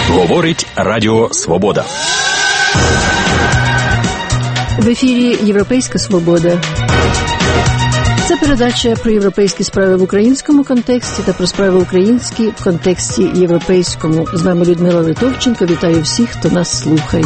Говорить Радіо Свобода. В ефірі «Європейська свобода». Це передача про європейські справи в українському контексті та про справи українські в контексті європейському. З вами Людмила Литовченко. Вітаю всіх, хто нас слухає.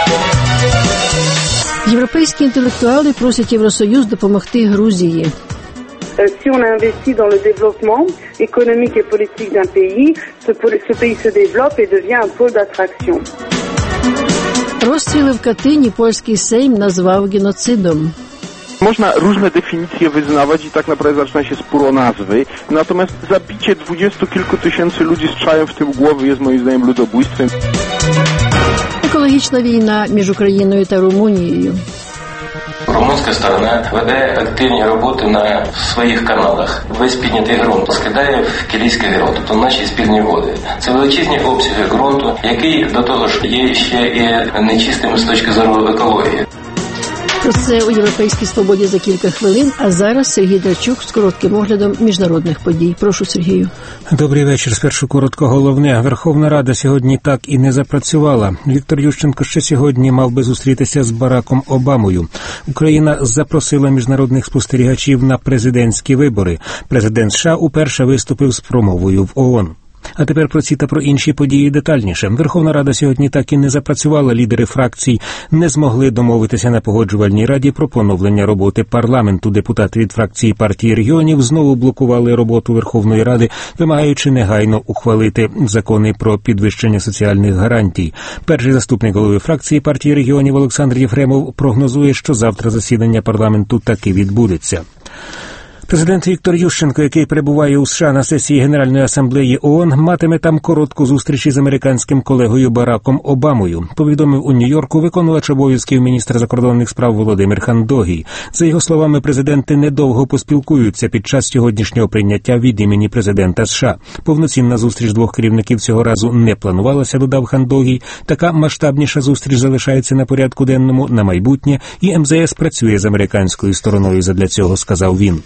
Європейські інтелектуали просять Євросоюз допомогти Грузії. Si on investit dans le développement économique et politique d'un pays, ce pays se développe et devient un pôle d'attraction. Розстріли в Катині польський Сейм назвав геноцидом. Można różne definicje wyznawać i tak naprawdę zaczyna się spór o nazwy. Natomiast zabicie 20 kilku tysięcy ludzi strzałem w tył głowy jest moim zdaniem ludobójstwem. Екологічна війна між Україною та Румунією. Румунська сторона веде активні роботи на своїх каналах. Весь піднятий ґрунт скидає в Кілійське ґрунт, тобто наші спільні води. Це величезні обсяги ґрунту, який до того ж є ще і нечистим з точки зору екології. Про це у «Європейській свободі» за кілька хвилин, а зараз Сергій Драчук з коротким оглядом міжнародних подій. Прошу, Сергію. Добрий вечір. Спершу коротко головне. Верховна Рада сьогодні так і не запрацювала. Віктор Ющенко ще сьогодні мав би зустрітися з Бараком Обамою. Україна запросила міжнародних спостерігачів на президентські вибори. Президент США уперше виступив з промовою в ООН. А тепер про ці та про інші події детальніше. Верховна Рада сьогодні так і не запрацювала. Лідери фракцій не змогли домовитися на Погоджувальній раді про поновлення роботи парламенту. Депутати від фракції партії регіонів знову блокували роботу Верховної Ради, вимагаючи негайно ухвалити закони про підвищення соціальних гарантій. Перший заступник голови фракції партії регіонів Олександр Єфремов прогнозує, що завтра засідання парламенту таки відбудеться. Президент Віктор Ющенко, який перебуває у США на сесії Генеральної асамблеї ООН, матиме там коротку зустріч із американським колегою Бараком Обамою, повідомив у Нью-Йорку виконувач обов'язків міністра закордонних справ Володимир Хандогій. За його словами, президенти недовго поспілкуються під час сьогоднішнього прийняття від імені президента США. Повноцінна зустріч двох керівників цього разу не планувалася, додав Хандогій. Така масштабніша зустріч залишається на порядку денному на майбутнє, і МЗС працює з американською стороною задля цього, сказав він.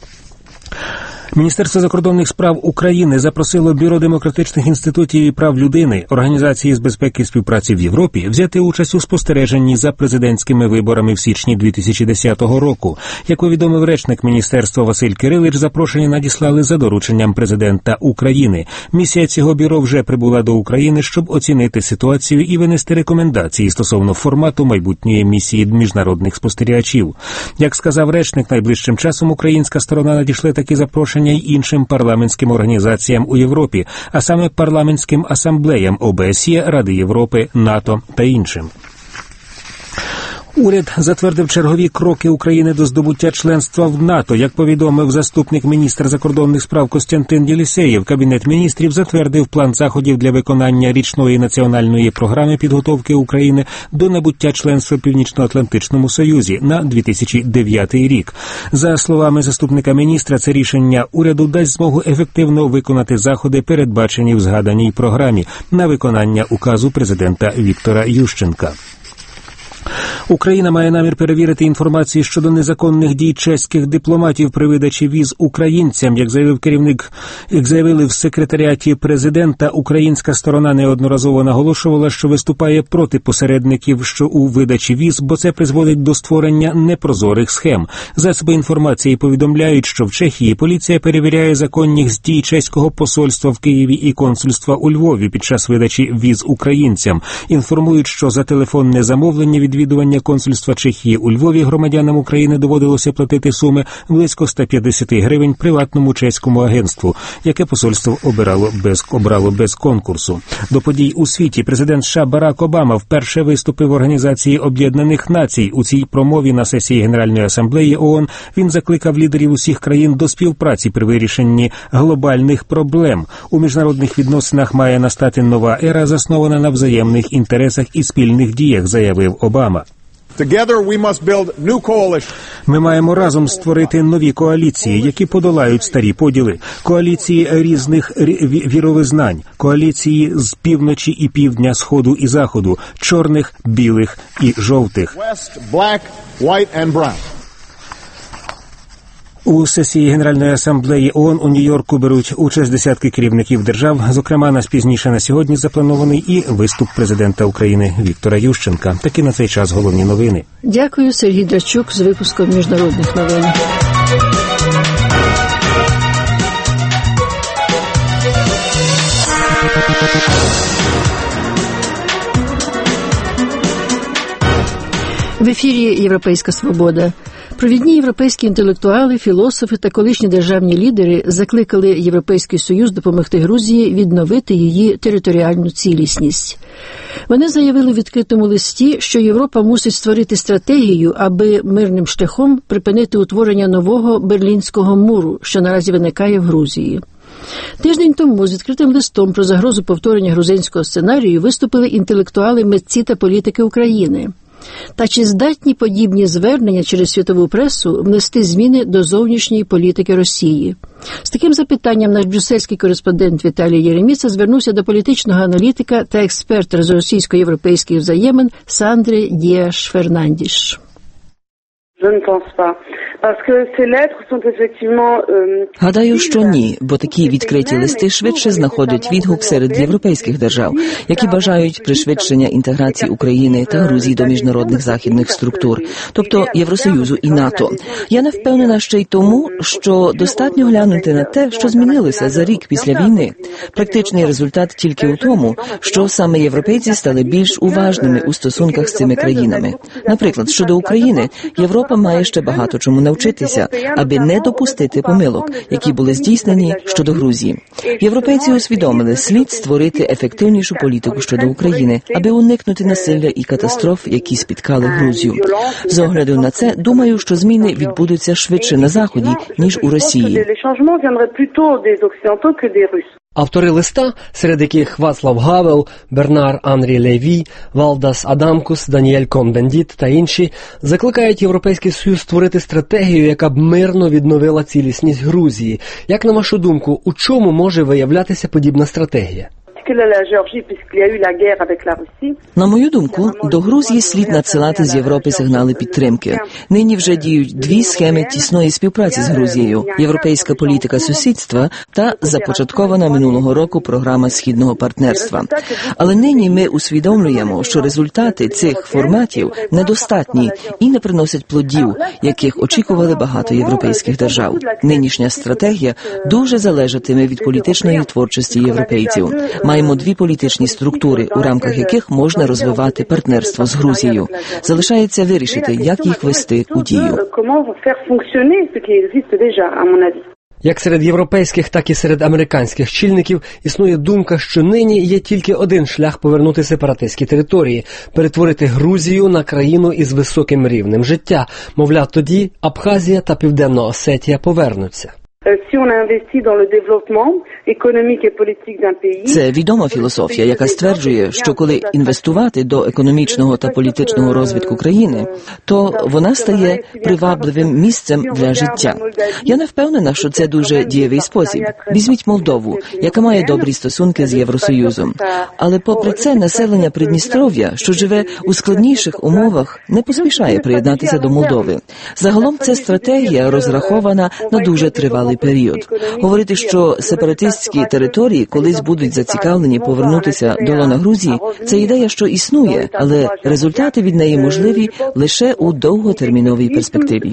Міністерство закордонних справ України запросило Бюро демократичних інститутів і прав людини, Організації з безпеки і співпраці в Європі взяти участь у спостереженні за президентськими виборами в січні 2010 року. Як повідомив речник міністерства Василь Кирилич, запрошення надіслали за дорученням президента України. Місія цього бюро вже прибула до України, щоб оцінити ситуацію і винести рекомендації стосовно формату майбутньої місії міжнародних спостерігачів. Як сказав речник, найближчим часом українська сторона надійшли такі запрошення й іншим парламентським організаціям у Європі, а саме парламентським асамблеям ОБСЄ, Ради Європи, НАТО та іншим. Уряд затвердив чергові кроки України до здобуття членства в НАТО. Як повідомив заступник міністра закордонних справ Костянтин Єлісєєв, Кабінет міністрів затвердив план заходів для виконання річної національної програми підготовки України до набуття членства в Північно-Атлантичному Союзі на 2009 рік. За словами заступника міністра, це рішення уряду дасть змогу ефективно виконати заходи, передбачені в згаданій програмі, на виконання указу президента Віктора Ющенка. Україна має намір перевірити інформацію щодо незаконних дій чеських дипломатів при видачі віз українцям. Як заявили в секретаріаті президента, українська сторона неодноразово наголошувала, що виступає проти посередників, що у видачі віз, бо це призводить до створення непрозорих схем. Засоби інформації повідомляють, що в Чехії поліція перевіряє законність дій чеського посольства в Києві і консульства у Львові під час видачі віз українцям. Інформують, що за телефонне замовлення відвідування консульства Чехії у Львові громадянам України доводилося платити суми близько 150 гривень приватному чеському агентству, яке посольство обрало без конкурсу. До подій у світі президент США Барак Обама вперше виступив в Організації Об'єднаних Націй. У цій промові на сесії Генеральної асамблеї ООН він закликав лідерів усіх країн до співпраці при вирішенні глобальних проблем. У міжнародних відносинах має настати нова ера, заснована на взаємних інтересах і спільних діях, заявив Обама. Ми маємо разом створити нові коаліції, які подолають старі поділи. Коаліції різних віровизнань, коаліції з півночі і півдня, сходу і заходу, чорних, білих і жовтих. У сесії Генеральної асамблеї ООН у Нью-Йорку беруть участь десятки керівників держав. Зокрема, пізніше на сьогодні запланований і виступ президента України Віктора Ющенка. Такі на цей час головні новини. Дякую, Сергій Драчук з випуском міжнародних новин. В ефірі «Європейська свобода». Провідні європейські інтелектуали, філософи та колишні державні лідери закликали Європейський Союз допомогти Грузії відновити її територіальну цілісність. Вони заявили в відкритому листі, що Європа мусить створити стратегію, аби мирним шляхом припинити утворення нового Берлінського муру, що наразі виникає в Грузії. Тиждень тому з відкритим листом про загрозу повторення грузинського сценарію виступили інтелектуали, митці та політики України. Та чи здатні подібні звернення через світову пресу внести зміни до зовнішньої політики Росії? З таким запитанням наш брюссельський кореспондент Віталій Єреміца звернувся до політичного аналітика та експерта з російсько-європейських взаємин Сандри Діаш-Фернандіш. Гадаю, що ні, бо такі відкриті листи швидше знаходять відгук серед європейських держав, які бажають пришвидшення інтеграції України та Грузії до міжнародних західних структур, тобто Євросоюзу і НАТО. Я не впевнена ще й тому, що достатньо глянути на те, що змінилося за рік після війни. Практичний результат тільки у тому, що саме європейці стали більш уважними у стосунках з цими країнами. Наприклад, щодо України, Європа має ще багато чому навчитися, аби не допустити помилок, які були здійснені щодо Грузії. Європейці усвідомили, слід створити ефективнішу політику щодо України, аби уникнути насилля і катастроф, які спіткали Грузію. З огляду на це, думаю, що зміни відбудуться швидше на Заході, ніж у Росії. Автори листа, серед яких Вацлав Гавел, Бернар Анрі Леві, Валдас Адамкус, Даніель Кон-Бендіт та інші, закликають Європейський Союз створити стратегію, яка б мирно відновила цілісність Грузії. Як на вашу думку, у чому може виявлятися подібна стратегія? На мою думку, до Грузії слід надсилати з Європи сигнали підтримки. Нині вже діють дві схеми тісної співпраці з Грузією – європейська політика сусідства та започаткована минулого року програма Східного партнерства. Але нині ми усвідомлюємо, що результати цих форматів недостатні і не приносять плодів, яких очікували багато європейських держав. Нинішня стратегія дуже залежатиме від політичної творчості європейців. Маємо дві політичні структури, у рамках яких можна розвивати партнерство з Грузією. Залишається вирішити, як їх вести у дію. Як серед європейських, так і серед американських чільників існує думка, що нині є тільки один шлях повернути сепаратистські території – перетворити Грузію на країну із високим рівнем життя. Мовляв, тоді Абхазія та Південна Осетія повернуться. Це відома філософія, яка стверджує, що коли інвестувати до економічного та політичного розвитку країни, то вона стає привабливим місцем для життя. Я не впевнена, що це дуже дієвий спосіб. Візьміть Молдову, яка має добрі стосунки з Євросоюзом. Але попри це населення Придністров'я, що живе у складніших умовах, не поспішає приєднатися до Молдови. Загалом ця стратегія розрахована на дуже тривалий період. Говорити, що сепаратистські території колись будуть зацікавлені повернутися до лона Грузії, це ідея, що існує, але результати від неї можливі лише у довготерміновій перспективі.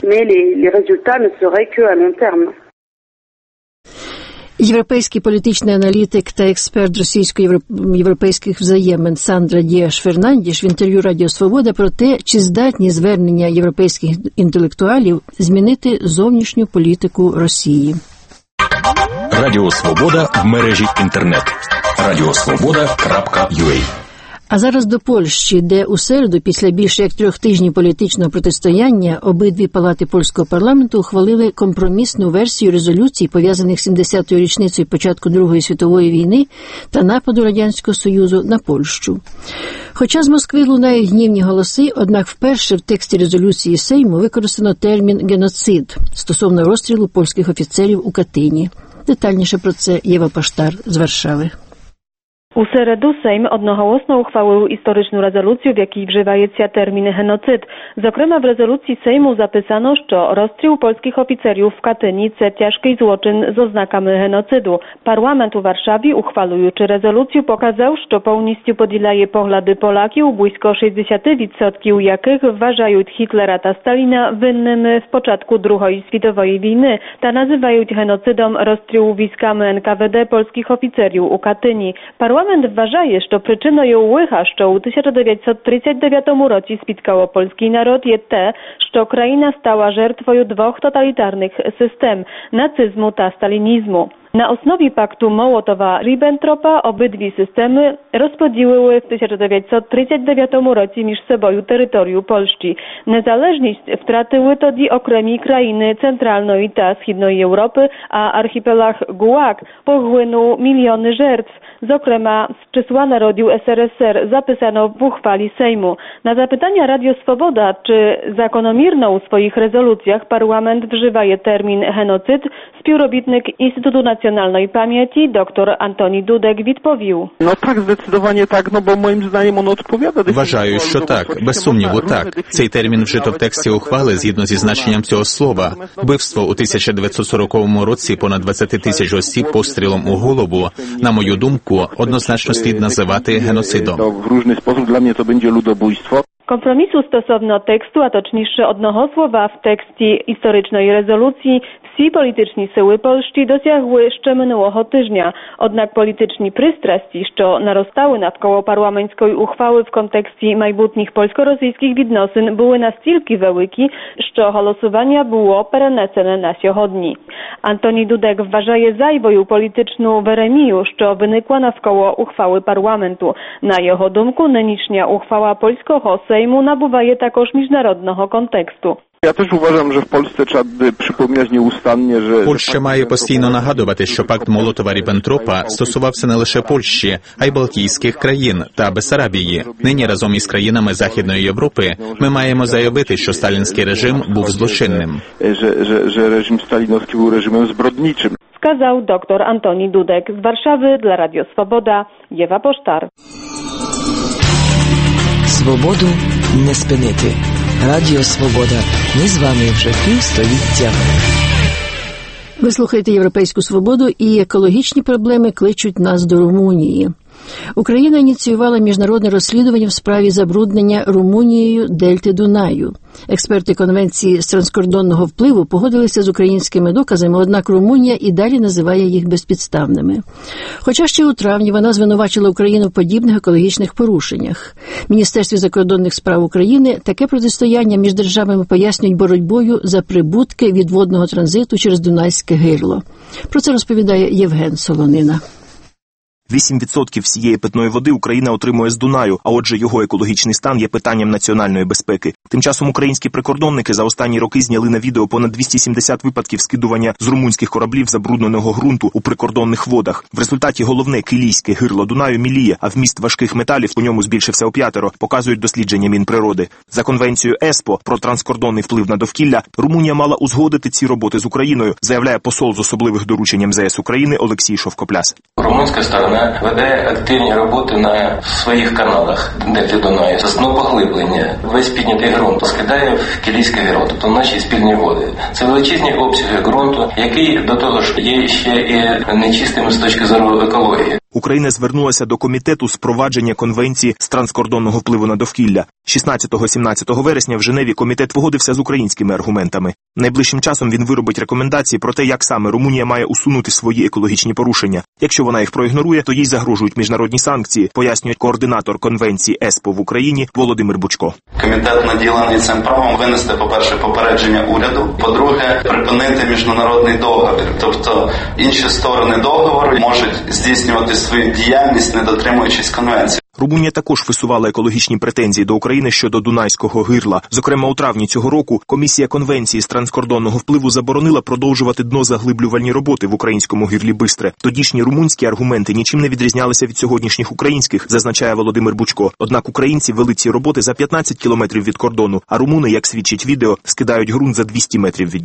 Європейський політичний аналітик та експерт російсько-європейських взаємин Сандра Діаш-Фернандіш в інтерв'ю Радіо Свобода про те, чи здатні звернення європейських інтелектуалів змінити зовнішню політику Росії. Радіо Свобода в мережі інтернет. radiosvoboda.ua. А зараз до Польщі, де у середу, після більше як 3 тижнів політичного протистояння, обидві палати польського парламенту ухвалили компромісну версію резолюцій, пов'язаних з 70-ю річницею початку Другої світової війни та нападу Радянського Союзу на Польщу. Хоча з Москви лунають гнівні голоси, однак вперше в тексті резолюції Сейму використано термін «геноцид» стосовно розстрілу польських офіцерів у Катині. Детальніше про це Єва Паштар з Варшави. У середу Сейм одноголосно ухвалив історичну резолюцію, в якій вживається термін «геноцид». Зокрема, в резолюції Сейму записано, що розстріл польських офіцерів в Katyni – це тяжкий злочин з ознаками геноциду. Парламент у Варшаві, ухвалюючи резолюцію, показав, що повністю поділяє погляди Полаків, близько 60% яких вважають Hitlera та Stalina винними в початку Другої світової війни та називають геноцидом розстрілу військами НКВД польських офіцерів у Katyni. Парламент вважає, що причиною лиха, що у 1939 році спіткало польський народ, є те, що країна стала жертвою двох тоталітарних систем – нацизму та сталінізму. Na osnowie paktu Mołotowa-Ribbentropa obydwie systemy rozpodzieliły w 1939 році між собою територію Польщі. Незалежність втратили тоді окремі країни Центральної та Східної Європи, а архіпелаг ГУЛАГ поглинув мільйони жертв. Зокрема, z числа народів СРСР записано в ухвалі Сейму. Na zapytania Radio Swoboda, czy zakonomierno u swoich rezolucjach parlament wżywaje termin genocyd, współrobitnik Instytutu Nacjonalnej Pamięci dr Antoni Dudek відповів. No tak, zdecydowanie tak, no bo moim zdaniem on odpowiada. Вважаю, що так, без сумніву так. Цей термін вжито в тексті ухвали згідно зі значенням цього слова. Вбивство у 1940 році понад 20 тисяч осіб пострілом у голову, на мою думку, однозначно слід називати геноцидом. W różny sposób dla mnie to będzie ludobójstwo. Kompromisu stosowno tekstu, a точніше одного слова в тексті історичної резолюції всі політичні сили Польщі досягли ще минулого тижня. Однак політичні пристрасті, що наростали навколо парламентської ухвали в контексті майбутніх польсько-російських відносин, були настільки великі, що голосування було перенесене на сьогодні. Антоній Дудек вважає зайвою політичну веремію, що виникла навколо ухвали парламенту. На його думку, нинішня ухвала польського Сейму набуває також міжнародного контексту. Ja też uważam, że w Polsce trzeba przypominać nieustannie, że... Польща має постійно нагадувати, що пакт Молотова-Ріббентропа стосувався не лише Польщі, а й Балтійських країн та Бессарабії. Нині разом із країнами Західної Європи ми маємо заявити, що сталінський режим був злочинним. Że reżim stalinowski był reżimem zbrodniczym. Сказав доктор Антоній Дудек. З Варшави для Радіо Свобода, Єва Поштар. Свободу не спинити. Радіо Свобода. Ми з вами вже півстоліття. Ви слухаєте «Європейську свободу» і екологічні проблеми кличуть нас до Румунії. Україна ініціювала міжнародне розслідування в справі забруднення Румунією дельти Дунаю. Експерти Конвенції з транскордонного впливу погодилися з українськими доказами, однак Румунія і далі називає їх безпідставними. Хоча ще у травні вона звинувачила Україну в подібних екологічних порушеннях. В Міністерстві закордонних справ України таке протистояння між державами пояснюють боротьбою за прибутки від водного транзиту через Дунайське гирло. Про це розповідає Євген Солонина. 8% всієї питної води Україна отримує з Дунаю, а отже його екологічний стан є питанням національної безпеки. Тим часом українські прикордонники за останні роки зняли на відео понад 270 випадків скидування з румунських кораблів забрудненого ґрунту у прикордонних водах. В результаті головне килійське гирло Дунаю міліє, а вміст важких металів у ньому збільшився у 5, показують дослідження Мінприроди. За конвенцією ЕСПО про транскордонний вплив на довкілля, Румунія мала узгодити ці роботи з Україною, заявляє посол з особливих доручень МЗС України Олексій Шовкопляс. Румунська сторона веде активні роботи на своїх каналах дельти Дунаю. З поглиблення весь піднятий ґрунт скидає в Килійське гирло, тобто в наші спільні води. Це величезні обсяги ґрунту, який до того ж є ще і нечистим з точки зору екології. Україна звернулася до комітету з провадження конвенції з транскордонного впливу на довкілля. 16-17 вересня в Женеві комітет погодився з українськими аргументами. Найближчим часом він виробить рекомендації про те, як саме Румунія має усунути свої екологічні порушення. Якщо вона їх проігнорує, то їй загрожують міжнародні санкції, пояснює координатор конвенції ЕСПО в Україні Володимир Бучко. Комітет наділений цим правом винести, по-перше, попередження уряду, по-друге, припинити міжнародний договір. Тобто інші сторони договору можуть здійснювати свою діяльність, не дотримуючись конвенції. Румунія також висувала екологічні претензії до України щодо Дунайського гирла. Зокрема, у травні цього року Комісія конвенції з транскордонного впливу заборонила продовжувати днозаглиблювальні роботи в українському гирлі Бистре. Тодішні румунські аргументи нічим не відрізнялися від сьогоднішніх українських, зазначає Володимир Бучко. Однак українці вели ці роботи за 15 кілометрів від кордону, а румуни, як свідчить відео, скидають ґрунт за 200 метрів від нього.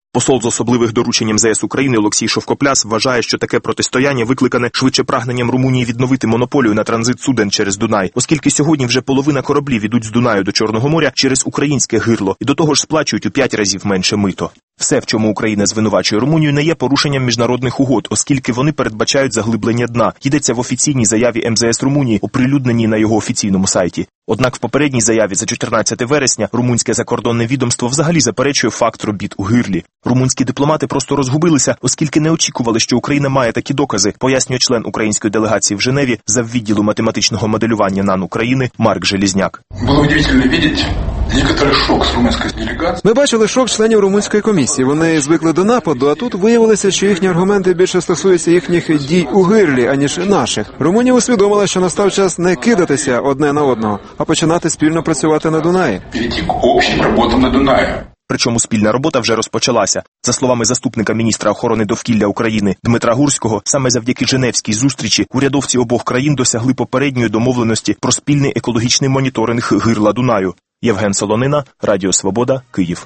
Посол з особливих доручень МЗС України Олексій Шовкопляс вважає, що таке протистояння викликане швидше прагненням Румунії відновити монополію на транзит суден через Дунай, оскільки сьогодні вже половина кораблів ідуть з Дунаю до Чорного моря через українське гирло і до того ж сплачують у 5 разів менше мито. Все, в чому Україна звинувачує Румунію, не є порушенням міжнародних угод, оскільки вони передбачають заглиблення дна. Йдеться в офіційній заяві МЗС Румунії, оприлюдненій на його офіційному сайті. Однак в попередній заяві за 14 вересня румунське закордонне відомство взагалі заперечує факт робіт у гирлі. Румунські дипломати просто розгубилися, оскільки не очікували, що Україна має такі докази, пояснює член української делегації в Женеві заввідділу математичного моделювання НАН України Марк Желізняк. Було удивительно бачити некоторий шок з румунської делегації. Ми бачили шок членів румунської комісії. Вони звикли до нападу, а тут виявилося, що їхні аргументи більше стосуються їхніх дій у гирлі, аніж наших. Румунія усвідомила, що настав час не кидатися одне на одного, а починати спільно працювати на Дунаї. Перейти к общим роботам на Дунаї. Причому спільна робота вже розпочалася. За словами заступника міністра охорони довкілля України Дмитра Гурського, саме завдяки Женевській зустрічі урядовці обох країн досягли попередньої домовленості про спільний екологічний моніторинг гирла Дунаю. Євген Солонина, Радіо Свобода, Київ.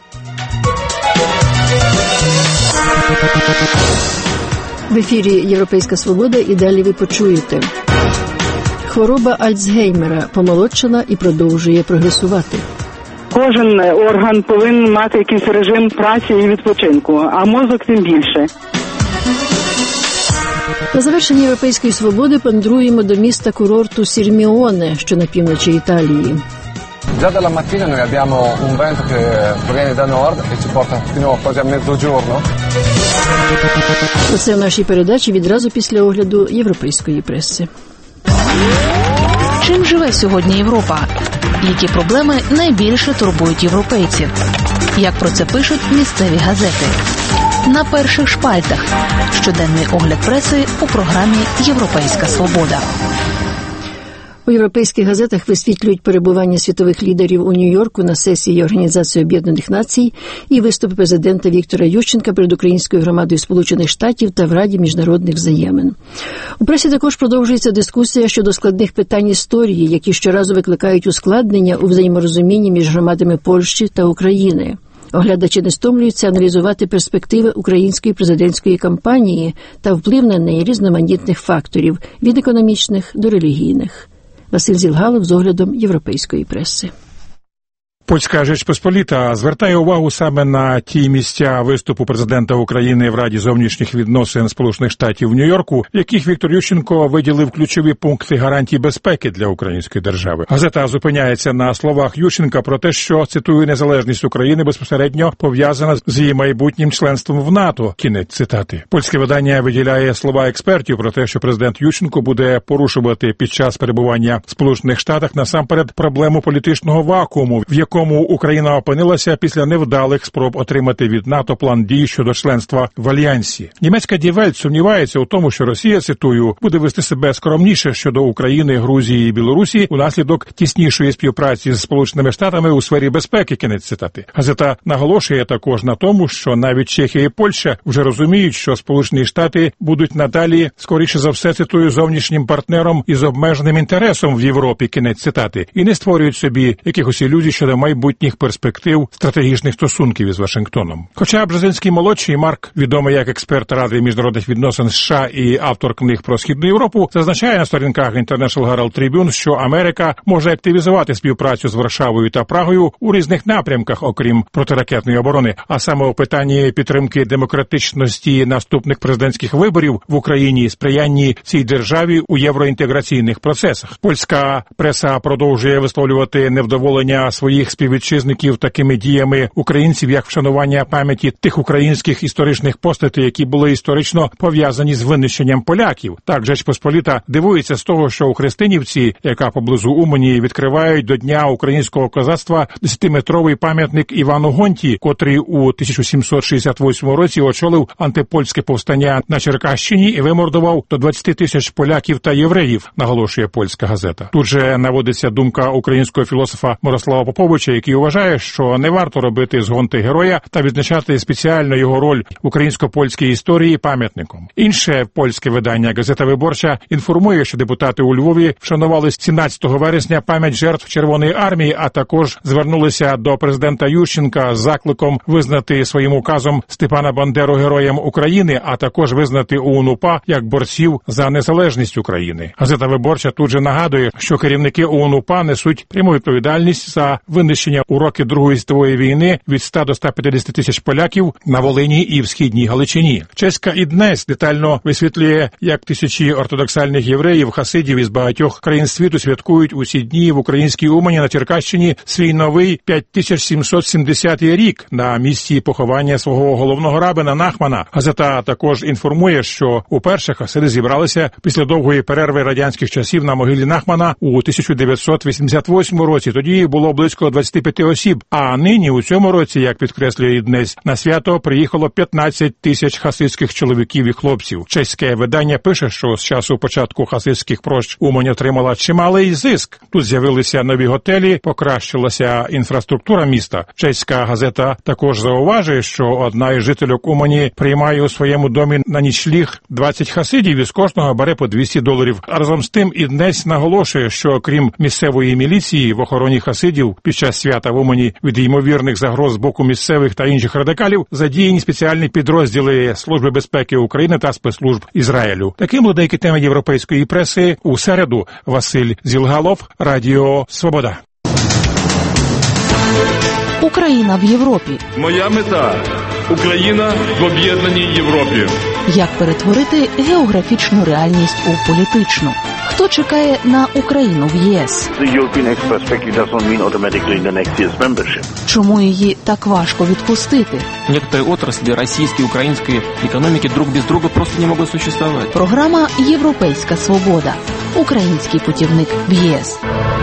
В ефірі «Європейська свобода» і далі ви почуєте. Хвороба Альцгеймера помолодшала і продовжує прогресувати. Кожен орган повинен мати якийсь режим праці і відпочинку, а мозок тим більше. На завершення «Європейської свободи» пандруємо до міста-курорту Сірміоне, що на півночі Італії. Già dalla mattina noi abbiamo un vento che proviene da nord e ci porta fino quasi a mezzogiorno. Оце в нашій передачі відразу після огляду європейської преси. Чим живе сьогодні Європа? Які проблеми найбільше турбують європейців? Як про це пишуть місцеві газети? На перших шпальтах. Щоденний огляд преси у програмі «Європейська свобода». У європейських газетах висвітлюють перебування світових лідерів у Нью-Йорку на сесії Організації Об'єднаних Націй і виступи президента Віктора Ющенка перед Українською громадою Сполучених Штатів та в Раді міжнародних взаємин. У пресі також продовжується дискусія щодо складних питань історії, які щоразу викликають ускладнення у взаєморозумінні між громадами Польщі та України. Оглядачі не стомлюються аналізувати перспективи української президентської кампанії та вплив на неї різноманітних факторів – від економічних до релігійних. Василь Зілгалов з оглядом європейської преси. Польська Rzecz Pospolita звертає увагу саме на ті місця виступу президента України в Раді зовнішніх відносин Сполучених Штатів в Нью-Йорку, в яких Віктор Ющенко виділив ключові пункти гарантій безпеки для української держави. Газета зупиняється на словах Ющенка про те, що, цитую, незалежність України безпосередньо пов'язана з її майбутнім членством в НАТО. Кінець цитати. Польське видання виділяє слова експертів про те, що президент Ющенко буде порушувати під час перебування в Сполучених Штатах насамперед проблему політичного вакууму, в якому Україна опинилася після невдалих спроб отримати від НАТО план дій щодо членства в Альянсі. Німецька Die Welt сумнівається у тому, що Росія, цитую, буде вести себе скромніше щодо України, Грузії і Білорусі унаслідок тіснішої співпраці з Сполученими Штатами у сфері безпеки, кінець цитати. Газета наголошує також на тому, що навіть Чехія і Польща вже розуміють, що Сполучені Штати будуть надалі, скоріше за все, цитую, зовнішнім партнером із обмеженим інтересом в Європі, кінець цитати, і не створюють собі якихось ілюзій щодо майбутніх перспектив стратегічних стосунків із Вашингтоном. Хоча Бжезинський-молодший Марк, відомий як експерт Ради міжнародних відносин США і автор книг про Східну Європу, зазначає на сторінках International Herald Tribune, що Америка може активізувати співпрацю з Варшавою та Прагою у різних напрямках, окрім протиракетної оборони, а саме у питанні підтримки демократичності наступних президентських виборів в Україні, сприянні цій державі у євроінтеграційних процесах. Польська преса продовжує висловлювати невдоволення своїх співвітчизників такими діями українців, як вшанування пам'яті тих українських історичних постатей, які були історично пов'язані з винищенням поляків. Так, Rzecz Pospolita дивується з того, що у Христинівці, яка поблизу Умані, відкривають до Дня українського козацтва 10-метровий пам'ятник Івану Гонті, котрий у 1768 році очолив антипольське повстання на Черкащині і вимордував до 20 тисяч поляків та євреїв, наголошує польська газета. Тут же наводиться думка українського філософа Мирослава Поповича, Борча, який вважає, що не варто робити з Гонти героя та відзначати спеціально його роль в українсько-польській історії пам'ятником. Інше польське видання «Газета Виборча» інформує, що депутати у Львові вшанували 17 вересня пам'ять жертв Червоної армії, а також звернулися до президента Ющенка з закликом визнати своїм указом Степана Бандеру героєм України, а також визнати ОУН-УПА як борців за незалежність України. Газета Виборча тут же нагадує, що керівники ОУН-УПА несуть пряму відповідальність за винищення у роки Другої світової війни від 100 до 150 тисяч поляків на Волині і в Східній Галичині. Чеська «Іднес» детально висвітлює, як тисячі ортодоксальних євреїв, хасидів із багатьох країн світу святкують усі дні в українській Умані на Черкащині свій новий 5770 рік на місці поховання свого головного рабина Нахмана. Газета також інформує, що уперше хасиди зібралися після довгої перерви радянських часів на могилі Нахмана у 1988 році. Тоді було близько 25 осіб, а нині у цьому році, як підкреслює «Іднес», на свято приїхало 15 тисяч хасидських чоловіків і хлопців. Чеське видання пише, що з часу початку хасидських прощ Умань отримала чималий зиск. Тут з'явилися нові готелі, покращилася інфраструктура міста. Чеська газета також зауважує, що одна із жительок Умані приймає у своєму домі на нічліг 20 хасидів і з кожного бере по $200. Разом з тим «Іднес» наголошує, що крім місцевої міліції в охороні хасидів під час свята в Умані від ймовірних загроз з боку місцевих та інших радикалів задіяні спеціальні підрозділи Служби безпеки України та спецслужб Ізраїлю. Таким були деякі теми європейської преси у середу. Василь Зілгалов, Радіо Свобода. Україна в Європі. Моя мета – Україна в об'єднаній Європі. Як перетворити географічну реальність у політичну? Хто чекає на Україну в ЄС? Чому її так важко відпустити? Некоторые отрасли российской и украинской экономики друг без друга просто не могут существовать. Програма «Європейська свобода». Український путівник в ЄС.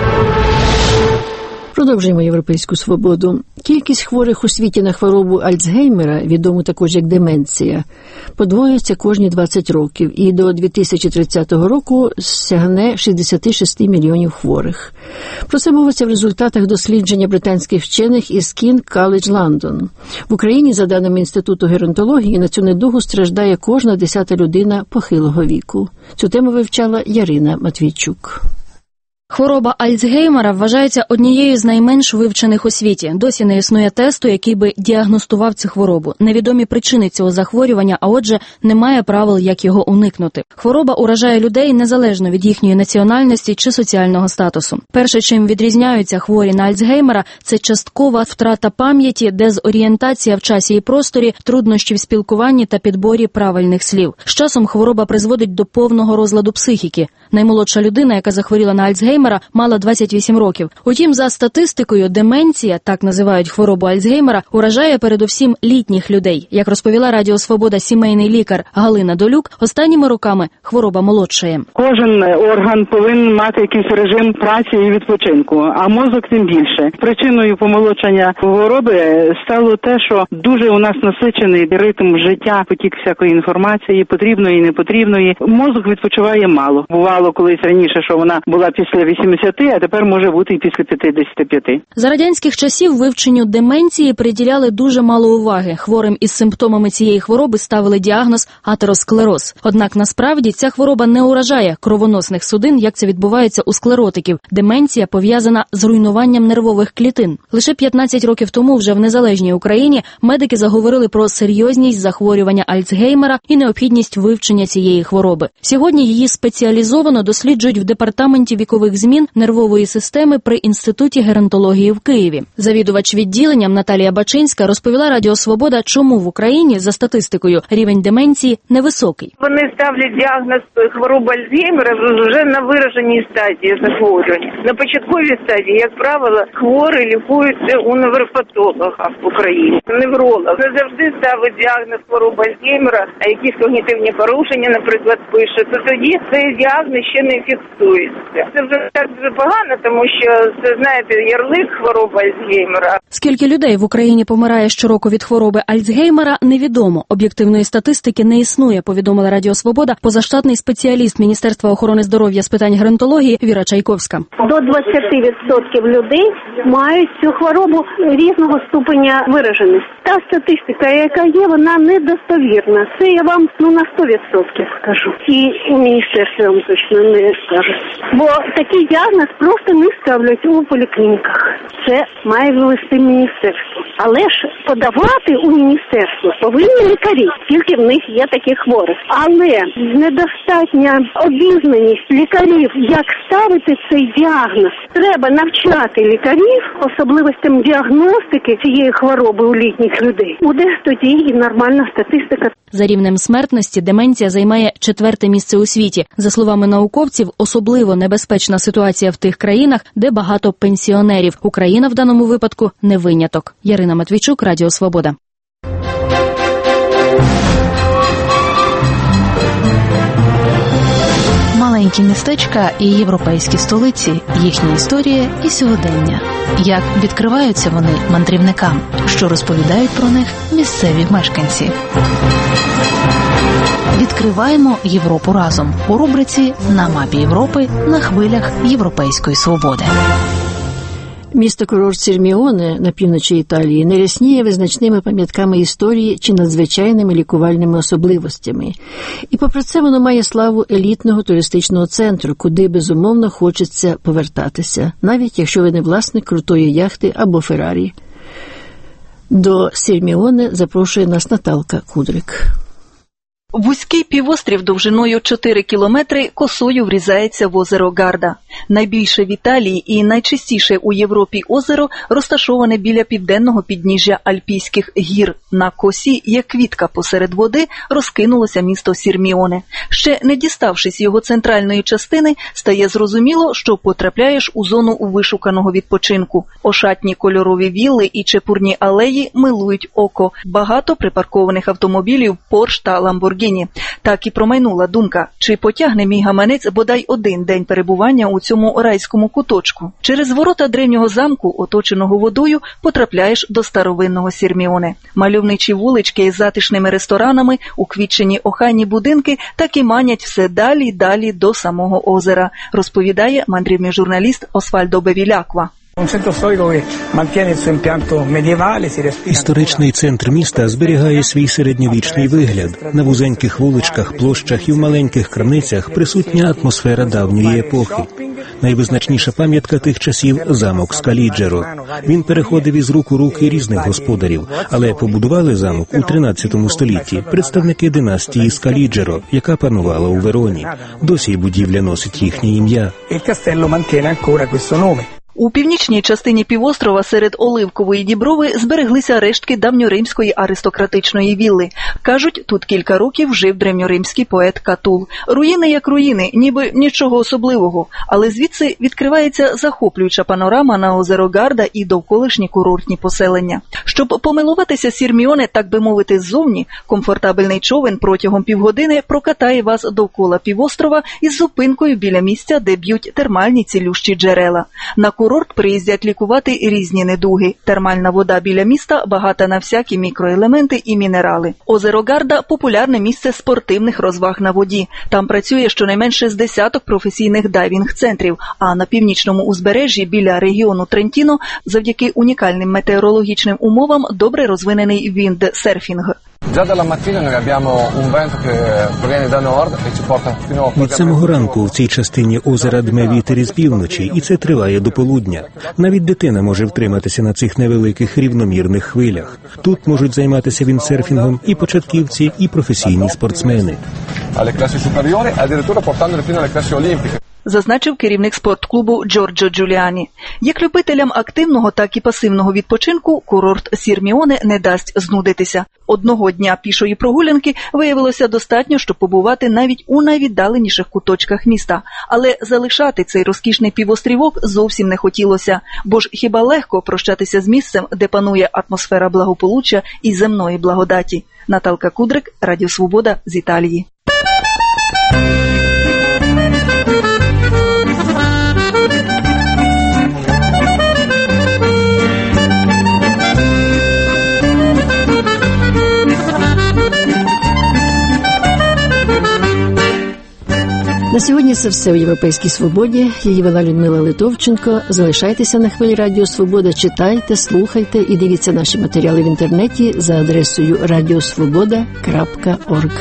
Продовжуємо «Європейську свободу». Кількість хворих у світі на хворобу Альцгеймера, відому також як деменція, подвоюється кожні 20 років і до 2030 року сягне 66 мільйонів хворих. Про це мовиться в результатах дослідження британських вчених із King's College London. В Україні, за даними Інституту геронтології, на цю недугу страждає кожна 10-та людина похилого віку. Цю тему вивчала Ярина Матвійчук. Хвороба Альцгеймера вважається однією з найменш вивчених у світі. Досі не існує тесту, який би діагностував цю хворобу. Невідомі причини цього захворювання, а отже, немає правил, як його уникнути. Хвороба уражає людей незалежно від їхньої національності чи соціального статусу. Перше, чим відрізняються хворі на Альцгеймера, це часткова втрата пам'яті, дезорієнтація в часі і просторі, труднощі в спілкуванні та підборі правильних слів. З часом хвороба призводить до повного розладу психіки. Наймолодша людина, яка захворіла на Альцгеймера, мала 28 років. Утім, за статистикою, деменція, так називають хворобу Альцгеймера, уражає передусім літніх людей. Як розповіла Радіо Свобода сімейний лікар Галина Долюк, останніми роками хвороба молодшає. Кожен орган повинен мати якийсь режим праці і відпочинку, а мозок тим більше. Причиною помолодшання хвороби стало те, що дуже у нас насичений ритм життя, потік всякої інформації, потрібної і непотрібної. Мозок відпочиває мало. Бувало колись раніше, що вона була після 80, а тепер може бути і після 55. За радянських часів вивченню деменції приділяли дуже мало уваги. Хворим із симптомами цієї хвороби ставили діагноз атеросклероз. Однак насправді ця хвороба не уражає кровоносних судин, як це відбувається у склеротиків. Деменція пов'язана з руйнуванням нервових клітин. Лише 15 років тому вже в незалежній Україні медики заговорили про серйозність захворювання Альцгеймера і необхідність вивчення цієї хвороби. Сьогодні її спеціалізовано досліджують в департаменті вікових змін нервової системи при Інституті геронтології в Києві. Завідувач відділенням Наталія Бачинська розповіла Радіо Свобода, чому в Україні, за статистикою, рівень деменції невисокий. Вони ставлять діагноз хвороби Альцгеймера вже на вираженій стадії захворювання. На початковій стадії, як правило, хворі лікуються у невропатолога в Україні. Невролог не завжди ставить діагноз хвороби Альцгеймера, а якісь когнітивні порушення, наприклад, пише. То тоді цей діагноз ще не фіксується. Це вже так дуже погано, тому що це, знаєте, ярлик хвороби Альцгеймера. Скільки людей в Україні помирає щороку від хвороби Альцгеймера, невідомо. Об'єктивної статистики не існує, повідомила Радіо Свобода позаштатний спеціаліст Міністерства охорони здоров'я з питань геронтології Віра Чайковська. До 20% людей мають цю хворобу різного ступеня вираженості. Та статистика, яка є, вона недостовірна. Це я вам на 100% скажу. І у міністерстві вам точно не скажуть. Бо такий діагноз просто не ставлять у поліклініках. Це має ввести міністерство. Але ж подавати у міністерство повинні лікарі, тільки в них є такі хворі. Але недостатня обізнаність лікарів, як ставити цей діагноз. Треба навчати лікарів особливостям діагностики цієї хвороби у літніх людей. Буде тоді і нормальна статистика. За рівнем смертності деменція займає 4-те місце у світі. За словами науковців, особливо небезпечна ситуація в тих країнах, де багато пенсіонерів. Україна в даному випадку не виняток. Ярина Матвійчук, Радіо Свобода. Маленькі містечка і європейські столиці, їхня історія і сьогодення. Як відкриваються вони мандрівникам, що розповідають про них місцеві мешканці. Відкриваємо Європу разом у рубриці «На мапі Європи» на хвилях Європейської свободи. Місто-курорт Сірміоне на півночі Італії не рясніє визначними пам'ятками історії чи надзвичайними лікувальними особливостями. І попри це воно має славу елітного туристичного центру, куди безумовно хочеться повертатися, навіть якщо ви не власник крутої яхти або Феррарі. До Сірміоне запрошує нас Наталка Кудрик. Вузький півострів довжиною 4 кілометри косою врізається в озеро Гарда. Найбільше в Італії і найчистіше у Європі озеро розташоване біля південного підніжжя Альпійських гір. На косі, як квітка посеред води, розкинулося місто Сірміоне. Ще не діставшись його центральної частини, стає зрозуміло, що потрапляєш у зону вишуканого відпочинку. Ошатні кольорові вілли і чепурні алеї милують око. Багато припаркованих автомобілів Порш та Ламборгіні. Так і промайнула думка, чи потягне мій гаманець бодай один день перебування у цьому райському куточку. Через ворота древнього замку, оточеного водою, потрапляєш до старовинного Сірміоне. Мальовничі вулички із затишними ресторанами, уквітчені охайні будинки так і манять все далі й далі до самого озера, розповідає мандрівний журналіст Освальдо Бевіляква. Історичний центр міста зберігає свій середньовічний вигляд. На вузеньких вуличках, площах і в маленьких крамницях присутня атмосфера давньої епохи. Найвизначніша пам'ятка тих часів – замок Скаліджеро. Він переходив із рук у руки різних господарів, але побудували замок у 13 столітті представники династії Скаліджеро, яка панувала у Вероні. Досі будівля носить їхнє ім'я. У північній частині півострова серед Оливкової діброви збереглися рештки давньоримської аристократичної вілли. Кажуть, тут кілька років жив древньоримський поет Катул. Руїни як руїни, ніби нічого особливого, але звідси відкривається захоплююча панорама на озеро Гарда і довколишні курортні поселення. Щоб помилуватися Сірміоне, так би мовити, ззовні, комфортабельний човен протягом півгодини прокатає вас довкола півострова із зупинкою біля місця, де б'ють термальні цілющі джерела. На курорт приїздять лікувати різні недуги. Термальна вода біля міста багата на всякі мікроелементи і мінерали. Озеро Гарда – популярне місце спортивних розваг на воді. Там працює щонайменше з десяток професійних дайвінг-центрів, а на північному узбережжі біля регіону Трентіно завдяки унікальним метеорологічним умовам добре розвинений віндсерфінг. Від самого ранку в цій частині озера дме вітер із півночі, і це триває до полудня. Навіть дитина може втриматися на цих невеликих рівномірних хвилях. Тут можуть займатися віндсерфінгом і початківці, і професійні спортсмени. Зазначив керівник спортклубу Джорджо Джуліані. Як любителям активного, так і пасивного відпочинку курорт Сірміоне не дасть знудитися. Одного дня пішої прогулянки виявилося достатньо, щоб побувати навіть у найвіддаленіших куточках міста. Але залишати цей розкішний півострівок зовсім не хотілося, бо ж хіба легко прощатися з місцем, де панує атмосфера благополуччя і земної благодаті. Наталка Кудрик, Радіо Свобода з Італії. На сьогодні це все у «Європейській свободі». Її вела Людмила Литовченко. Залишайтеся на хвилі Радіо Свобода, читайте, слухайте і дивіться наші матеріали в інтернеті за адресою radiosvoboda.org.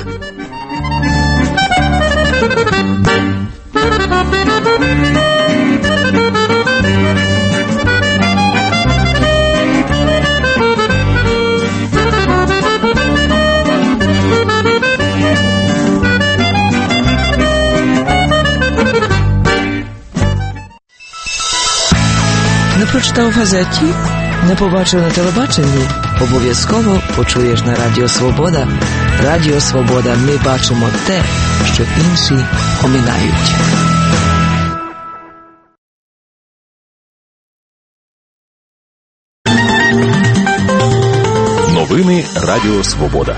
Не прочитав в газеті? Не побачив на телебаченні? Обов'язково почуєш на Радіо Свобода. Радіо Свобода. Ми бачимо те, що інші оминають. Новини Радіо Свобода.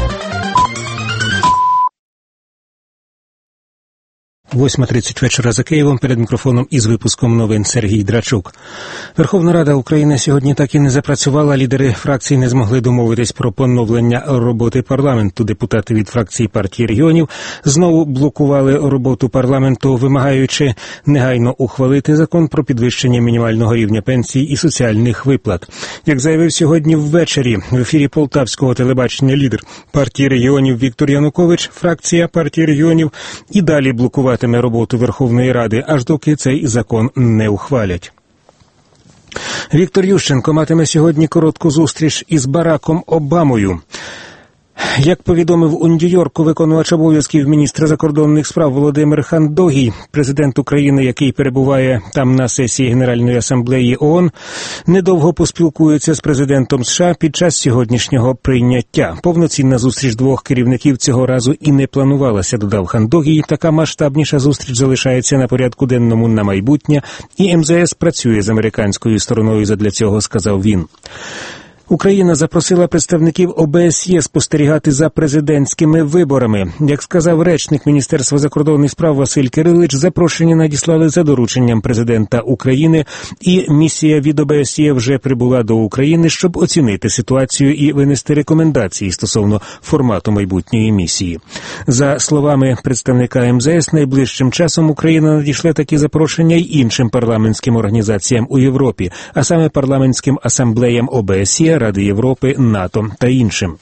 8:30 вечора за Києвом. Перед мікрофоном із випуском новин Сергій Драчук. Верховна Рада України сьогодні так і не запрацювала. Лідери фракцій не змогли домовитись про поновлення роботи парламенту. Депутати від фракції партії регіонів знову блокували роботу парламенту, вимагаючи негайно ухвалити закон про підвищення мінімального рівня пенсій і соціальних виплат. Як заявив сьогодні ввечері в ефірі полтавського телебачення лідер партії регіонів Віктор Янукович, фракція партії регіонів і далі блокуватиме роботу Верховної Ради, аж доки цей закон не ухвалять. Віктор Ющенко матиме сьогодні коротку зустріч із Бараком Обамою. Як повідомив у Нью-Йорку виконувач обов'язків міністра закордонних справ Володимир Хандогій, президент України, який перебуває там на сесії Генеральної асамблеї ООН, недовго поспілкується з президентом США під час сьогоднішнього прийняття. Повноцінна зустріч двох керівників цього разу і не планувалася, додав Хандогій. Така масштабніша зустріч залишається на порядку денному на майбутнє, і МЗС працює з американською стороною задля цього, сказав він. Україна запросила представників ОБСЄ спостерігати за президентськими виборами. Як сказав речник Міністерства закордонних справ Василь Кирилич, запрошення надіслали за дорученням президента України, і місія від ОБСЄ вже прибула до України, щоб оцінити ситуацію і винести рекомендації стосовно формату майбутньої місії. За словами представника МЗС, найближчим часом Україна надішле такі запрошення й іншим парламентським організаціям у Європі, а саме парламентським асамблеям ОБСЄ, Ради Європи, НАТО та іншим.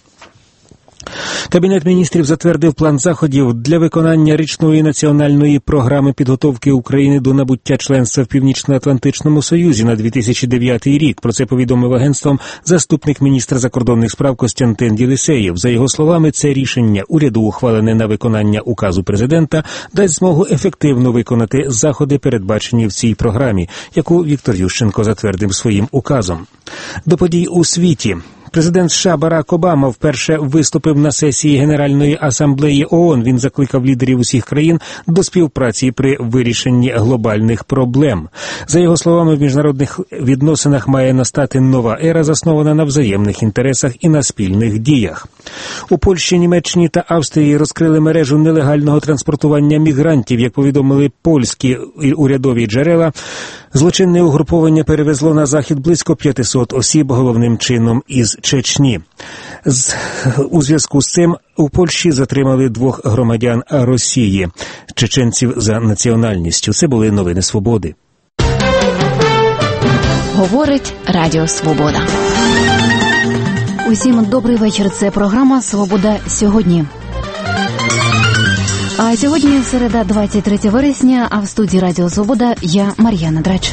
Кабінет міністрів затвердив план заходів для виконання річної національної програми підготовки України до набуття членства в Північно-Атлантичному Союзі на 2009 рік. Про це повідомив агентством заступник міністра закордонних справ Костянтин Єлисеєв. За його словами, це рішення уряду, ухвалене на виконання указу президента, дасть змогу ефективно виконати заходи, передбачені в цій програмі, яку Віктор Ющенко затвердив своїм указом. До подій у світі. Президент США Барак Обама вперше виступив на сесії Генеральної асамблеї ООН. Він закликав лідерів усіх країн до співпраці при вирішенні глобальних проблем. За його словами, в міжнародних відносинах має настати нова ера, заснована на взаємних інтересах і на спільних діях. У Польщі, Німеччині та Австрії розкрили мережу нелегального транспортування мігрантів. Як повідомили польські урядові джерела, злочинне угруповання перевезло на захід близько 500 осіб, головним чином із Чечні. У зв'язку з цим у Польщі затримали 2 громадян Росії, чеченців за національністю. Це були новини Свободи. Говорить Радіо Свобода. Усім добрий вечір. Це програма «Свобода сьогодні». А сьогодні середа, 23 вересня, а в студії Радіо Свобода я, Мар'яна Драч.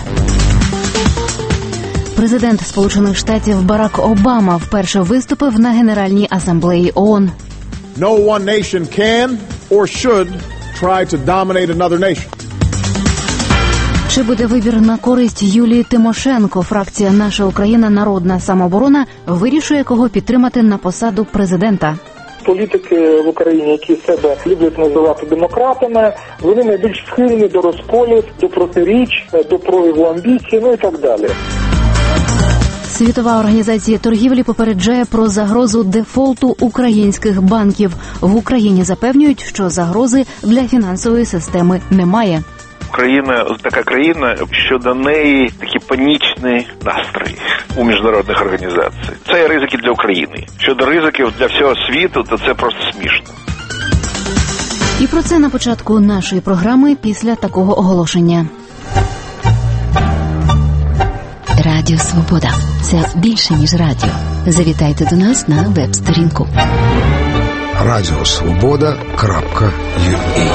Президент Сполучених Штатів Барак Обама вперше виступив на Генеральній асамблеї ООН. No one nation can or should try to dominate another nation. Чи буде вибір на користь Юлії Тимошенко? Фракція «Наша Україна. Народна самооборона» вирішує, кого підтримати на посаду президента. Політики в Україні, які себе люблять називати демократами, вони найбільш схильні до розколів, до протиріч, до прояву амбіцій, ну і так далі. Світова організація торгівлі попереджає про загрозу дефолту українських банків. В Україні запевнюють, що загрози для фінансової системи немає. Україна така країна, що до неї такі панічні настрої у міжнародних організацій. Це є ризики для України. Щодо ризиків для всього світу, то це просто смішно. І про це на початку нашої програми після такого оголошення. Радіо Свобода – це більше, ніж радіо. Завітайте до нас на веб-сторінку. Радіосвобода.ua.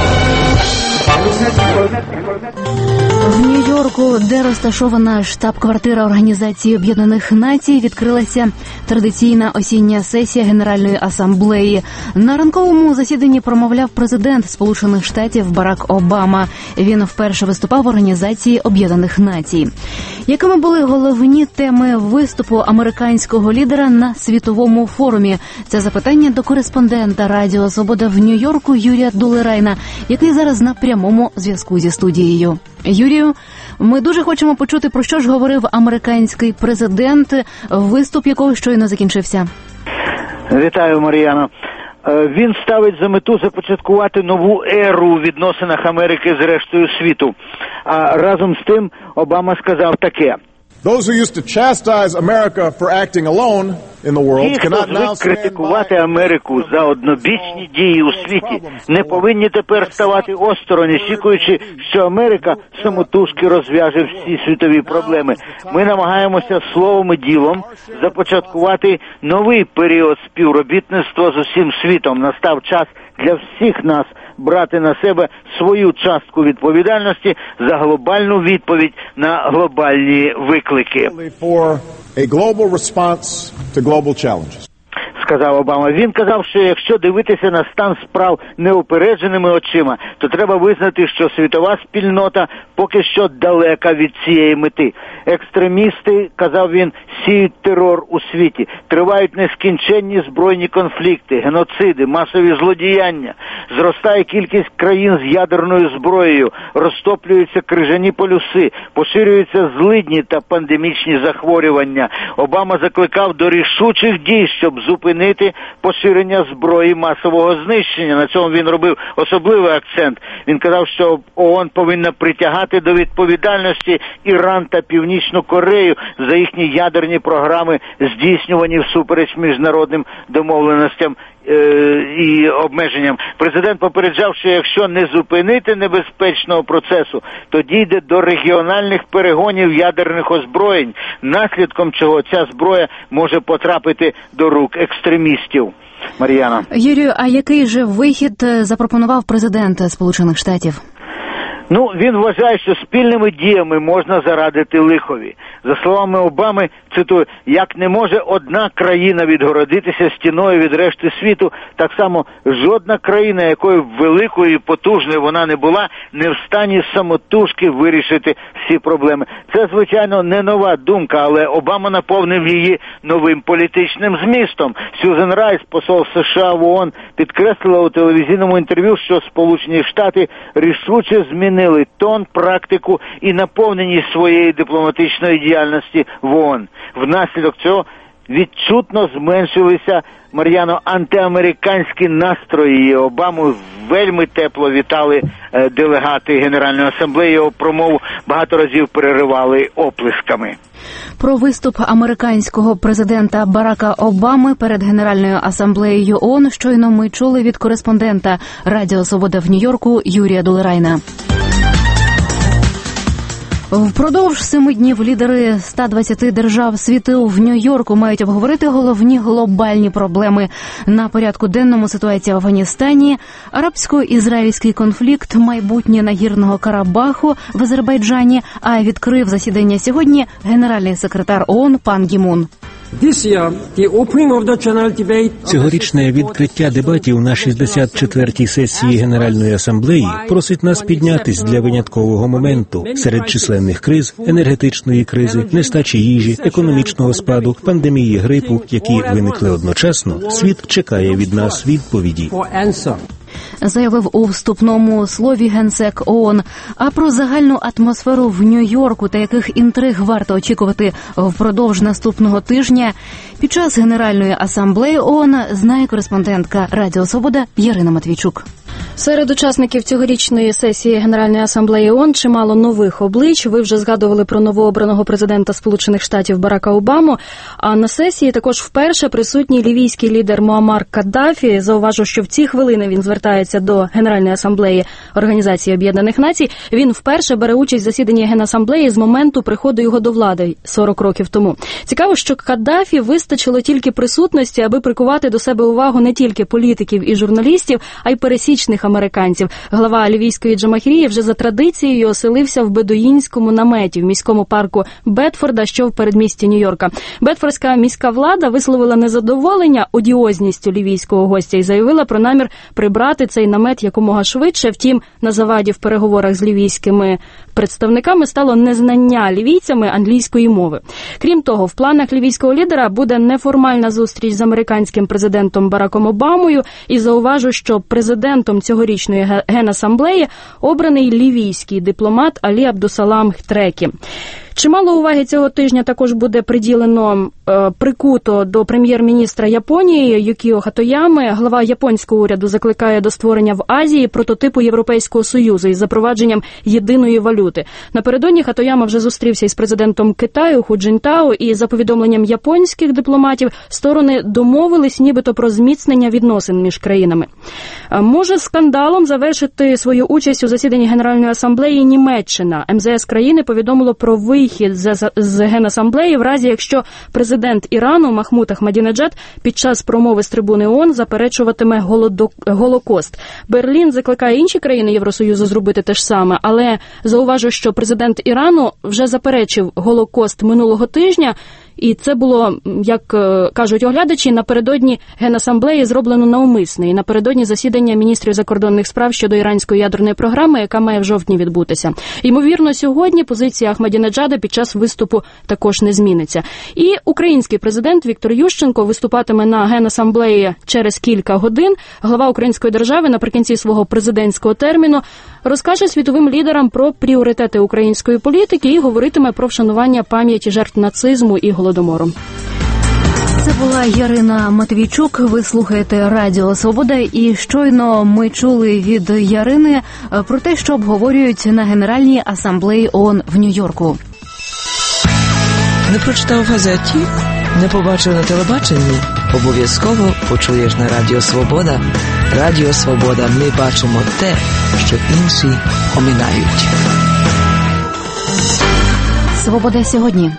В Нью-Йорку, де розташована штаб-квартира Організації Об'єднаних Націй, відкрилася традиційна осіння сесія Генеральної асамблеї. На ранковому засіданні промовляв президент Сполучених Штатів Барак Обама. Він вперше виступав в Організації Об'єднаних Націй. Якими були головні теми виступу американського лідера на світовому форумі? Це запитання до кореспондента Радіо Свобода в Нью-Йорку Юрія Дулерайна, який зараз на прямому зв'язку зі студією. Юрію, ми дуже хочемо почути, про що ж говорив американський президент, виступ якого щойно закінчився. Вітаю, Мар'яно. Він ставить за мету започаткувати нову еру у відносинах Америки з рештою світу. А разом з тим Обама сказав таке. Those who used to chastise America for acting alone in the world cannot now критикувати Америку за однобічні дії у світі, не повинні тепер ставати осторонь, очікуючи, що Америка самотужки розв'яже всі світові проблеми. Ми намагаємося словом і ділом започаткувати новий період співробітництва з усім світом. Настав час для всіх нас брати на себе свою частку відповідальності за глобальну відповідь на глобальні виклики. Сказав Обама. Він казав, що якщо дивитися на стан справ неупередженими очима, то треба визнати, що світова спільнота поки що далека від цієї мети. Екстремісти, казав він, сіють терор у світі. Тривають нескінченні збройні конфлікти, геноциди, масові злодіяння. Зростає кількість країн з ядерною зброєю, розтоплюються крижані полюси, поширюються злидні та пандемічні захворювання. Обама закликав до рішучих дій, щоб зупинити поширення зброї масового знищення. На цьому він робив особливий акцент. Він казав, що ООН повинна притягати до відповідальності Іран та Північну Корею за їхні ядерні програми, здійснювані всупереч міжнародним домовленостям і обмеженням. Президент попереджав, що якщо не зупинити небезпечного процесу, то дійде до регіональних перегонів ядерних озброєнь, наслідком чого ця зброя може потрапити до рук екстремістів. Мар'яна. Юрію, а який же вихід запропонував президент Сполучених Штатів? Він вважає, що спільними діями можна зарадити лихові. За словами Обами, цитую, як не може одна країна відгородитися стіною від решти світу, так само жодна країна, якою великою і потужною вона не була, не в стані самотужки вирішити всі проблеми. Це, звичайно, не нова думка, але Обама наповнив її новим політичним змістом. Сюзан Райс, посол США в ООН, підкреслила у телевізійному інтерв'ю, що Сполучені Штати рішуче змінили тон, практику і наповненість своєї дипломатичної діяльності в ООН. Внаслідок цього відчутно зменшилися, Мар'яно, антиамериканські настрої. Обаму вельми тепло вітали делегати Генеральної асамблеї. Його промову багато разів переривали оплесками. Про виступ американського президента Барака Обами перед Генеральною асамблеєю ООН щойно ми чули від кореспондента Радіо Свобода в Нью-Йорку Юрія Дулерайна. Впродовж 7 днів лідери 120 держав світу в Нью-Йорку мають обговорити головні глобальні проблеми. На порядку денному ситуація в Афганістані, арабсько-ізраїльський конфлікт, майбутнє Нагірного Карабаху в Азербайджані, а відкрив засідання сьогодні генеральний секретар ООН пан Гі Мун. Цьогорічне відкриття дебатів на 64-й сесії Генеральної асамблеї просить нас піднятись для виняткового моменту серед численних криз, енергетичної кризи, нестачі їжі, економічного спаду, пандемії грипу, які виникли одночасно. Світ чекає від нас відповіді. Заявив у вступному слові генсек ООН. А про загальну атмосферу в Нью-Йорку та яких інтриг варто очікувати впродовж наступного тижня під час Генеральної асамблеї ООН знає кореспондентка Радіо Свобода Ярина Матвійчук. Серед учасників цьогорічної сесії Генеральної асамблеї ООН чимало нових облич. Ви вже згадували про новообраного президента Сполучених Штатів Барака Обаму. А на сесії також вперше присутній лівійський лідер Муаммар Каддафі. Зауважу, що в ці хвилини він звертається до Генеральної асамблеї Організації Об'єднаних Націй. Він вперше бере участь в засіданні Генасамблеї з моменту приходу його до влади 40 років тому. Цікаво, що Каддафі вистачило тільки присутності, аби прикувати до себе увагу не тільки політиків і журналістів, а й пересічних американців. Глава лівійської Джамахірії вже за традицією оселився в бедуїнському наметі в міському парку Бедфорда, що в передмісті Нью-Йорка. Бедфордська міська влада висловила незадоволення одіозністю лівійського гостя і заявила про намір прибрати цей намет якомога швидше. Втім, на заваді в переговорах з лівійськими представниками стало незнання лівійцями англійської мови. Крім того, в планах лівійського лідера буде неформальна зустріч з американським президентом Бараком Обамою, і зауважу, що президентом цьогорічної Генасамблеї обраний лівійський дипломат Алі Абдусалам Трекі. Чимало уваги цього тижня також буде приділено прикуто до прем'єр-міністра Японії Юкіо Хатоями. Глава японського уряду закликає до створення в Азії прототипу Європейського Союзу із запровадженням єдиної валюти. Напередодні Хатояма вже зустрівся із президентом Китаю Ху Цзіньтао, і за повідомленням японських дипломатів сторони домовились нібито про зміцнення відносин між країнами. Може скандалом завершити свою участь у засіданні Генеральної асамблеї Німеччина. МЗС країни повідомило про вихід з Генасамблеї в разі, якщо президент Ірану Махмуд Ахмадінеджад під час промови з трибуни ООН заперечуватиме Голокост. Берлін закликає інші країни Євросоюзу зробити те ж саме, але зауважу, що президент Ірану вже заперечив Голокост минулого тижня, і це було, як кажуть оглядачі, напередодні Генасамблеї зроблено навмисно, і напередодні засідання міністрів закордонних справ щодо іранської ядерної програми, яка має в жовтні відбутися. Ймовірно, сьогодні позиція Ахмадінеджада під час виступу також не зміниться. І український президент Віктор Ющенко виступатиме на Генасамблеї через кілька годин. Глава української держави наприкінці свого президентського терміну розкаже світовим лідерам про пріоритети української політики і говоритиме про вшанування пам'яті жертв нацизму і Голодомору. Це була Ярина Матвійчук. Ви слухаєте Радіо Свобода, і щойно ми чули від Ярини про те, що обговорюють на Генеральній асамблеї ООН в Нью-Йорку. Не прочитав в газеті? Не побачив на телебаченні? Обов'язково почуєш на Радіо Свобода. Радіо Свобода. Ми бачимо те, що інші оминають. Свобода сьогодні.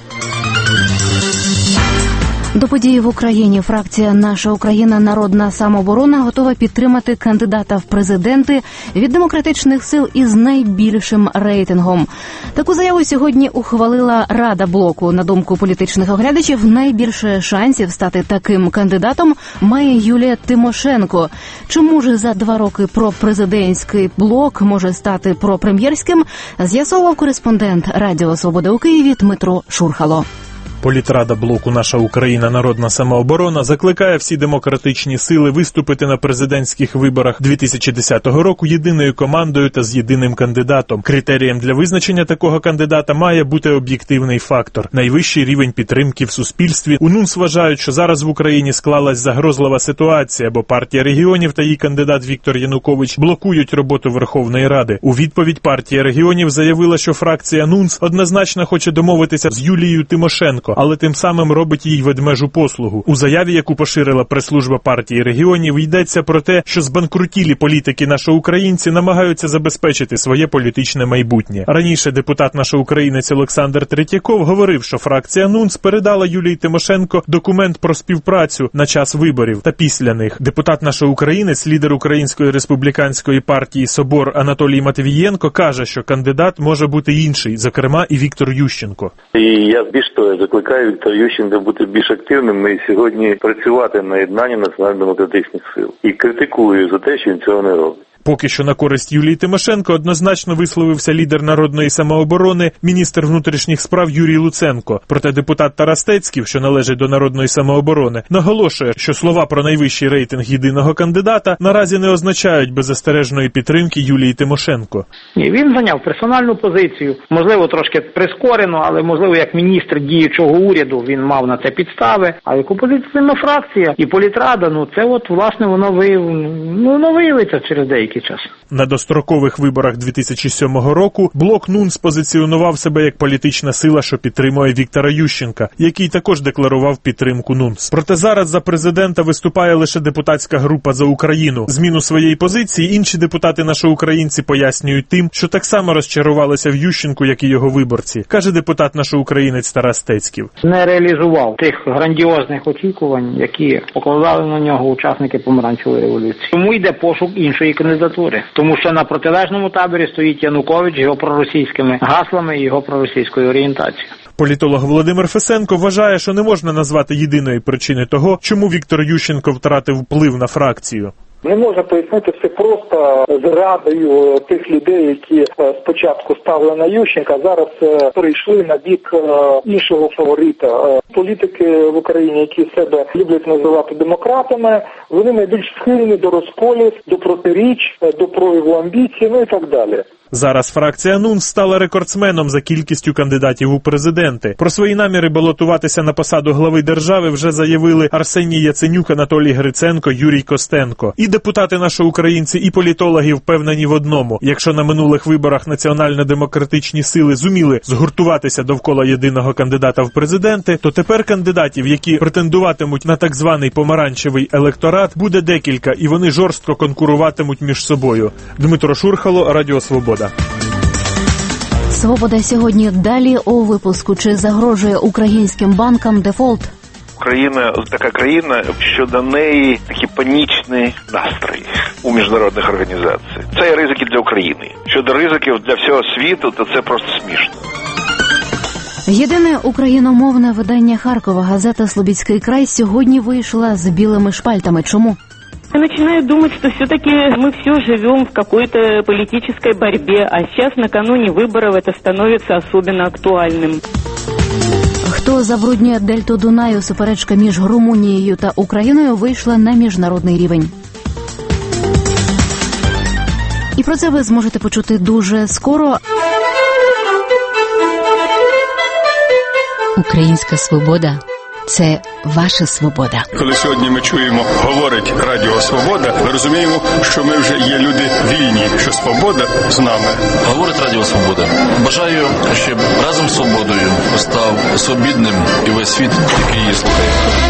До події в Україні фракція «Наша Україна. Народна самооборона» готова підтримати кандидата в президенти від демократичних сил із найбільшим рейтингом. Таку заяву сьогодні ухвалила Рада блоку. На думку політичних оглядачів, найбільше шансів стати таким кандидатом має Юлія Тимошенко. Чому ж за 2 роки пропрезидентський блок може стати пропрем'єрським, з'ясовував кореспондент Радіо Свобода у Києві Дмитро Шурхало. Політрада блоку «Наша Україна. Народна самооборона» закликає всі демократичні сили виступити на президентських виборах 2010 року єдиною командою та з єдиним кандидатом. Критерієм для визначення такого кандидата має бути об'єктивний фактор – найвищий рівень підтримки в суспільстві. У НУНС вважають, що зараз в Україні склалась загрозлива ситуація, бо партія регіонів та її кандидат Віктор Янукович блокують роботу Верховної Ради. У відповідь партія регіонів заявила, що фракція НУНС однозначно хоче домовитися з Юлією Тимошенко, але тим самим робить їй ведмежу послугу. У заяві, яку поширила прес-служба партії регіонів, йдеться про те, що збанкрутілі політики нашоукраїнці намагаються забезпечити своє політичне майбутнє. Раніше депутат нашоукраїнець Олександр Третьяков говорив, що фракція НУНС передала Юлії Тимошенко документ про співпрацю на час виборів та після них. Депутат нашоукраїнець, лідер Української республіканської партії «Собор» Анатолій Матвієнко каже, що кандидат може бути інший, зокрема і Віктор Ющенко. І я більш того закликаю Віктора Ющенка бути більш активним і сьогодні працювати на єднанні національно-демократичних сил. І критикую за те, що він цього не робить. Поки що на користь Юлії Тимошенко однозначно висловився лідер Народної самооборони, міністр внутрішніх справ Юрій Луценко. Проте депутат Тарас Тецьків, що належить до Народної самооборони, наголошує, що слова про найвищий рейтинг єдиного кандидата наразі не означають беззастережної підтримки Юлії Тимошенко. Ні, він зайняв персональну позицію, можливо, трошки прискорено, але, можливо, як міністр діючого уряду він мав на це підстави. А як опозиційна фракція і політрада, це власне, воно виявиться через деякий деякий час. На дострокових виборах 2007 року блок НУН спозиціонував себе як політична сила, що підтримує Віктора Ющенка, який також декларував підтримку НУНС. Проте зараз за президента виступає лише депутатська група «За Україну». Зміну своєї позиції інші депутати нашоукраїнці пояснюють тим, що так само розчарувалися в Ющенку, як і його виборці, каже депутат нашоукраїнець Тарас Стецьків. Не реалізував тих грандіозних очікувань, які покладали на нього учасники помаранчевої революції. Тому йде пошук іншої кандидатури. Тому що на протилежному таборі стоїть Янукович з його проросійськими гаслами і його проросійською орієнтацією. Політолог Володимир Фесенко вважає, що не можна назвати єдиної причини того, чому Віктор Ющенко втратив вплив на фракцію. Не можна пояснити все просто зрадою тих людей, які спочатку ставили на Ющенка, а зараз перейшли на бік іншого фаворита. Політики в Україні, які себе люблять називати демократами, вони найбільш схильні до розколів, до протиріч, до прояву амбіцій, ну і так далі. Зараз фракція НУН стала рекордсменом за кількістю кандидатів у президенти. Про свої наміри балотуватися на посаду глави держави вже заявили Арсеній Яценюк, Анатолій Гриценко, Юрій Костенко. І депутати нашоукраїнці, і політологи впевнені в одному. Якщо на минулих виборах національно-демократичні сили зуміли згуртуватися довкола єдиного кандидата в президенти, то тепер кандидатів, які претендуватимуть на так званий помаранчевий електорат, буде декілька, і вони жорстко конкуруватимуть між собою. Дмитро Шурхало, Радіо Свобода. Свобода сьогодні далі у випуску. Чи загрожує українським банкам дефолт? Україна така країна, що до неї такі панічні настрої у міжнародних організаціях. Це є ризики для України. Щодо ризиків для всього світу, то це просто смішно. Єдине україномовне видання Харкова газета «Слобідський край» сьогодні вийшла з білими шпальтами. Чому? Я начинаю думать, что все-таки мы все живем в какой-то политической борьбе, а сейчас накануне выборов это становится особенно актуальным. Хто забруднює дельту Дунаю? Суперечка між Румунією та Україною вийшла на міжнародний рівень. І про це ви зможете почути дуже скоро. Українська свобода – це ваша свобода. Коли сьогодні ми чуємо, говорить Радіо Свобода, ми розуміємо, що ми вже є люди вільні, що свобода з нами. Говорить Радіо Свобода. Бажаю, щоб разом з свободою став свобідним і весь світ, який її слухає.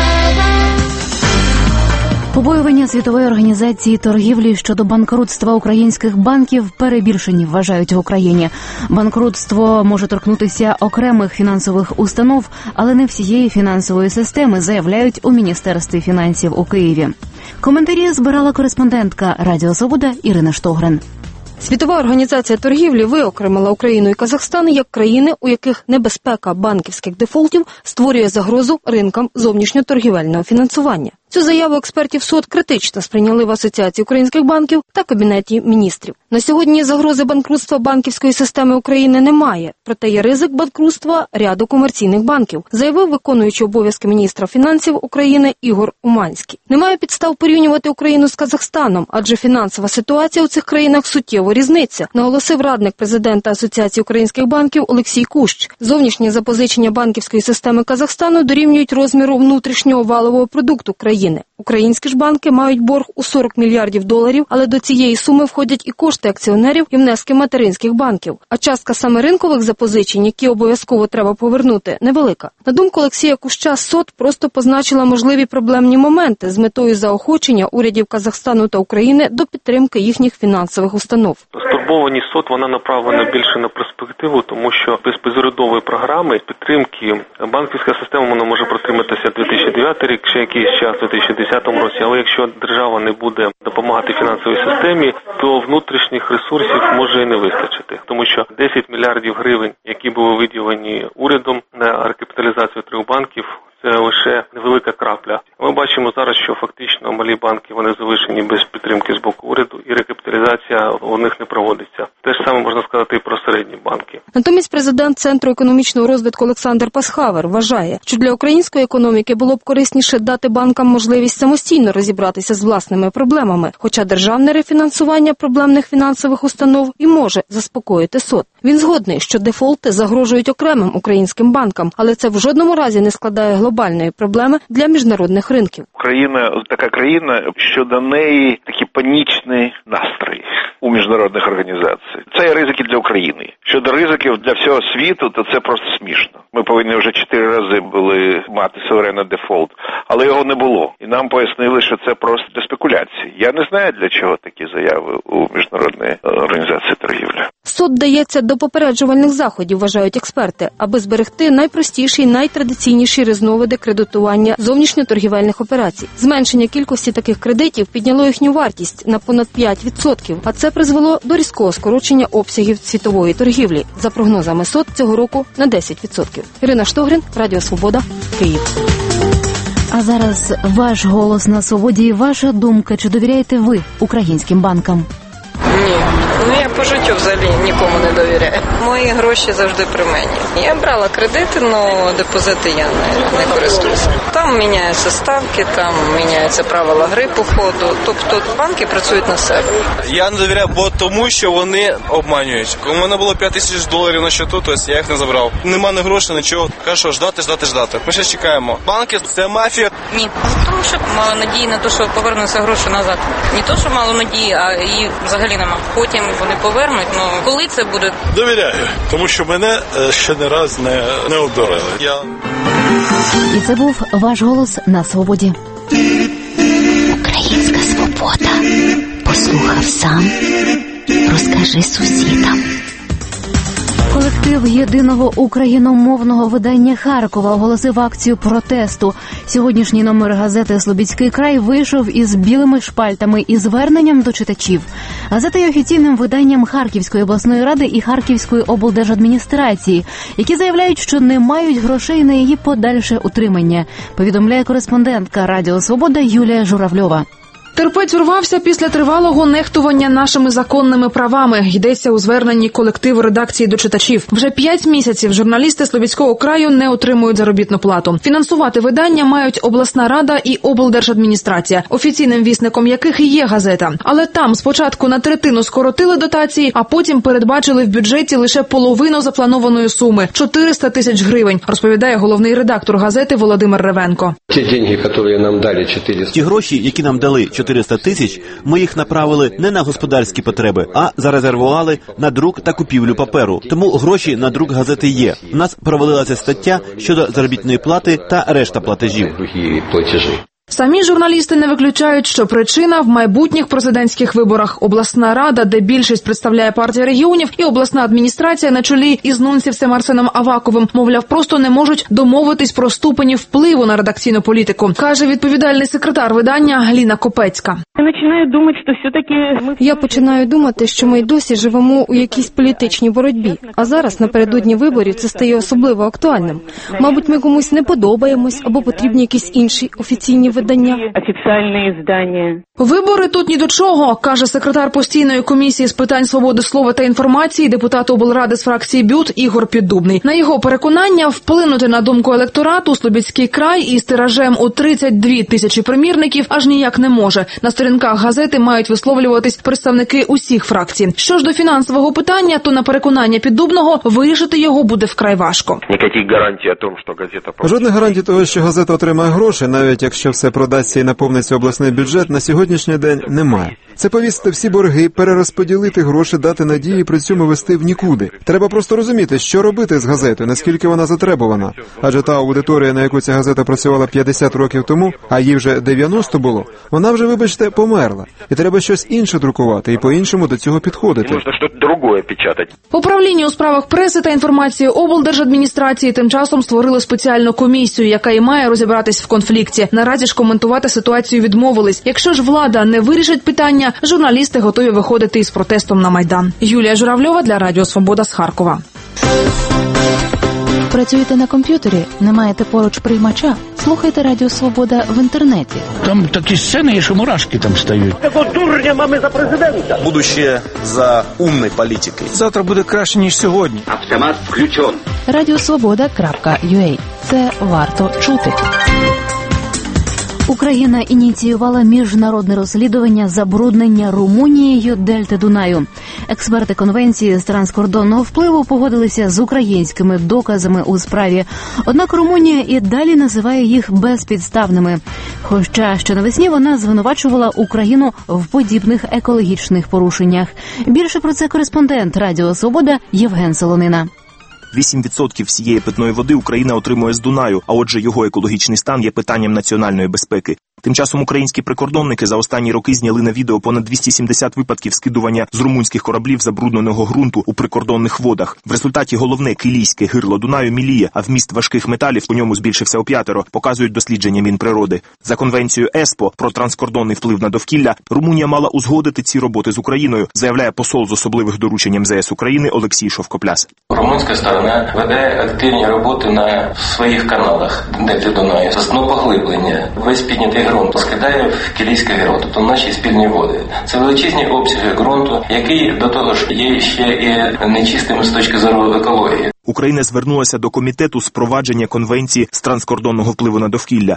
Побоювання Світової організації торгівлі щодо банкрутства українських банків перебільшені, вважають в Україні. Банкрутство може торкнутися окремих фінансових установ, але не всієї фінансової системи, заявляють у Міністерстві фінансів у Києві. Коментарі збирала кореспондентка Радіо Свобода Ірина Штогрин. Світова організація торгівлі виокремила Україну і Казахстан як країни, у яких небезпека банківських дефолтів створює загрозу ринкам зовнішньоторгівельного фінансування. Цю заяву експертів СОТ критично сприйняли в Асоціації українських банків та Кабінеті міністрів. На сьогодні загрози банкрутства банківської системи України немає, проте є ризик банкрутства ряду комерційних банків, заявив виконуючий обов'язки міністра фінансів України Ігор Уманський. Немає підстав порівнювати Україну з Казахстаном, адже фінансова ситуація у цих країнах суттєво різниця, наголосив радник президента Асоціації українських банків Олексій Кущ. Зовнішні запозичення банківської системи Казахстану дорівнюють розміру внутрішнього валового продукту країни. Українські ж банки мають борг у 40 мільярдів доларів, але до цієї суми входять і кошти акціонерів, і внески материнських банків. А частка саме ринкових запозичень, які обов'язково треба повернути, невелика. На думку Олексія Куща, СОТ просто позначила можливі проблемні моменти з метою заохочення урядів Казахстану та України до підтримки їхніх фінансових установ. Стурбованість СОТ, вона направлена більше на перспективу, тому що без безурядової програми підтримки банківська система вона може протриматися 2009 рік, ще якийсь час, у 2010 році, але якщо держава не буде допомагати фінансовій системі, то внутрішніх ресурсів може і не вистачити, тому що 10 мільярдів гривень, які були виділені урядом на рекапіталізацію трьох банків, це лише невелика крапля. Ми бачимо зараз, що фактично малі банки, вони залишені без підтримки з боку уряду, і рекапіталізація у них не проводиться. Те ж саме можна сказати і про середні банки. Натомість президент Центру економічного розвитку Олександр Пасхавер вважає, що для української економіки було б корисніше дати банкам можливість самостійно розібратися з власними проблемами, хоча державне рефінансування проблемних фінансових установ і може заспокоїти СОТ. Він згодний, що дефолти загрожують окремим українським банкам, але це в жодному разі не складає глобального глобальної проблеми для міжнародних ринків. Україна така країна, що до неї такі панічні настрої у міжнародних організацій. Це є ризики для України. Щодо ризиків для всього світу, то це просто смішно. Ми повинні вже 4 рази були мати суверенний дефолт, але його не було. І нам пояснили, що це просто для спекуляції. Я не знаю, для чого такі заяви у Міжнародної організації торгівлі. Суд дається до попереджувальних заходів, вважають експерти, аби зберегти найпростіші й найтрадиційніші різновиди кредитування зовнішньоторгівельних операцій. Зменшення кількості таких кредитів підняло їхню вартість на понад 5%, а це призвело до різкого скорочення обсягів світової торгівлі. За прогнозами СОТ цього року на 10%. Ірина Штогрин, Радіо Свобода, Київ. А зараз ваш голос на свободі і ваша думка. Чи довіряєте ви українським банкам? Ні. Я по життю взагалі нікому не довіряю. Мої гроші завжди при мені. Я брала кредити, але депозити я не користуюся. Там міняються ставки, там міняються правила гри по ходу. Тобто банки працюють на себе. Я не довіряю, бо тому, що вони обманюють. У мене було $5000 на счету, тобто я їх не забрав. Нема ні грошей, нічого. Кажу, що ждати. Ми ще чекаємо. Банки – це мафія. Ні. Тому що мало надії на те, що повернуться гроші назад. Не то, що мало надії, а її взагалі нема. Потім вони повернуть, але коли це буде? Довіряю, тому що мене ще не раз не обдурили. І це був ваш голос на свободі. Українська свобода. Послухав сам, розкажи сусідам. Колектив єдиного україномовного видання Харкова оголосив акцію протесту. Сьогоднішній номер газети «Слобідський край» вийшов із білими шпальтами і зверненням до читачів. Газета є офіційним виданням Харківської обласної ради і Харківської облдержадміністрації, які заявляють, що не мають грошей на її подальше утримання, повідомляє кореспондентка Радіо Свобода Юлія Журавльова. Терпець урвався після тривалого нехтування нашими законними правами. Йдеться у зверненні колективу редакції до читачів. Вже 5 місяців журналісти Слобідського краю не отримують заробітну плату. Фінансувати видання мають обласна рада і облдержадміністрація, офіційним вісником яких і є газета. Але там спочатку на третину скоротили дотації, а потім передбачили в бюджеті лише половину запланованої суми – 400 тисяч гривень, розповідає головний редактор газети Володимир Ревенко. Ті гроші, які нам дали, 400 тисяч, ми їх направили не на господарські потреби, а зарезервували на друк та купівлю паперу. Тому гроші на друк газети є. У нас провалилася стаття щодо заробітної плати та решта платежів. Самі журналісти не виключають, що причина в майбутніх президентських виборах. Обласна рада, де більшість представляє партія регіонів, і обласна адміністрація на чолі із нунцівцем Арсеном Аваковим, мовляв, просто не можуть домовитись про ступені впливу на редакційну політику, каже відповідальний секретар видання Ліна Копецька. Я починаю думати, що ми й досі живемо у якійсь політичній боротьбі. А зараз, напередодні виборів, це стає особливо актуальним. Мабуть, ми комусь не подобаємось, або потрібні якісь інші офіційні видання. Вибори тут ні до чого, каже секретар постійної комісії з питань свободи слова та інформації, депутат облради з фракції БЮТ Ігор Піддубний. На його переконання, вплинути на думку електорату Слобідський край із тиражем у 32 тисячі примірників аж ніяк не може. На сторінках газети мають висловлюватись представники усіх фракцій. Що ж до фінансового питання, то на переконання Піддубного вирішити його буде вкрай важко. Жодних гарантій того, що газета отримає гроші, навіть якщо все продасться і наповниться обласний бюджет, на сьогоднішній день немає. Це повісити всі борги, перерозподілити гроші, дати надії і при цьому вести в нікуди. Треба просто розуміти, що робити з газетою, наскільки вона затребувана. Адже та аудиторія, на яку ця газета працювала 50 років тому, а їй вже 90 було, вона вже, вибачте, померла. І треба щось інше друкувати і по-іншому до цього підходити. Управління у справах преси та інформації облдержадміністрації тим часом створили спеціальну комісію, яка і має розібратись в конфлікті. Наразі ж коментувати ситуацію відмовились. Якщо ж влада не вирішить питання, журналісти готові виходити із протестом на Майдан. Юлія Журавльова для Радіо Свобода з Харкова. Працюєте на комп'ютері? Не маєте поруч приймача? Слухайте Радіо Свобода в інтернеті. Там такі сцени, що мурашки там стають. Такого дурня mamy за президента. Будущее за умною політикою. Завтра буде краще, ніж сьогодні. Автомат включен. Радіосвобода.ua. Це варто чути. Україна ініціювала міжнародне розслідування забруднення Румунією дельти Дунаю. Експерти конвенції з транскордонного впливу погодилися з українськими доказами у справі. Однак Румунія і далі називає їх безпідставними. Хоча ще навесні вона звинувачувала Україну в подібних екологічних порушеннях. Більше про це кореспондент Радіо Свобода Євген Солонина. 8% всієї питної води Україна отримує з Дунаю, а отже його екологічний стан є питанням національної безпеки. Тим часом українські прикордонники за останні роки зняли на відео понад 270 випадків скидування з румунських кораблів забрудненого ґрунту у прикордонних водах. В результаті головне килійське гирло Дунаю міліє, а вміст важких металів у ньому збільшився у 5-ро, показують дослідження Мінприроди. За конвенцією ЕСПО про транскордонний вплив на довкілля, Румунія мала узгодити ці роботи з Україною, заявляє посол з особливих доручень МЗС України Олексій Шовкопляс. Румунська сторона веде активні роботи на своїх каналах дельти Дунаю. З поглиблення весь піднятий ґрунт скидає в Килійське гирло, тобто в наші спільні води. Це величезні обсяги ґрунту, який до того ж є ще і нечистим з точки зору екології. Україна звернулася до комітету з провадження конвенції з транскордонного впливу на довкілля.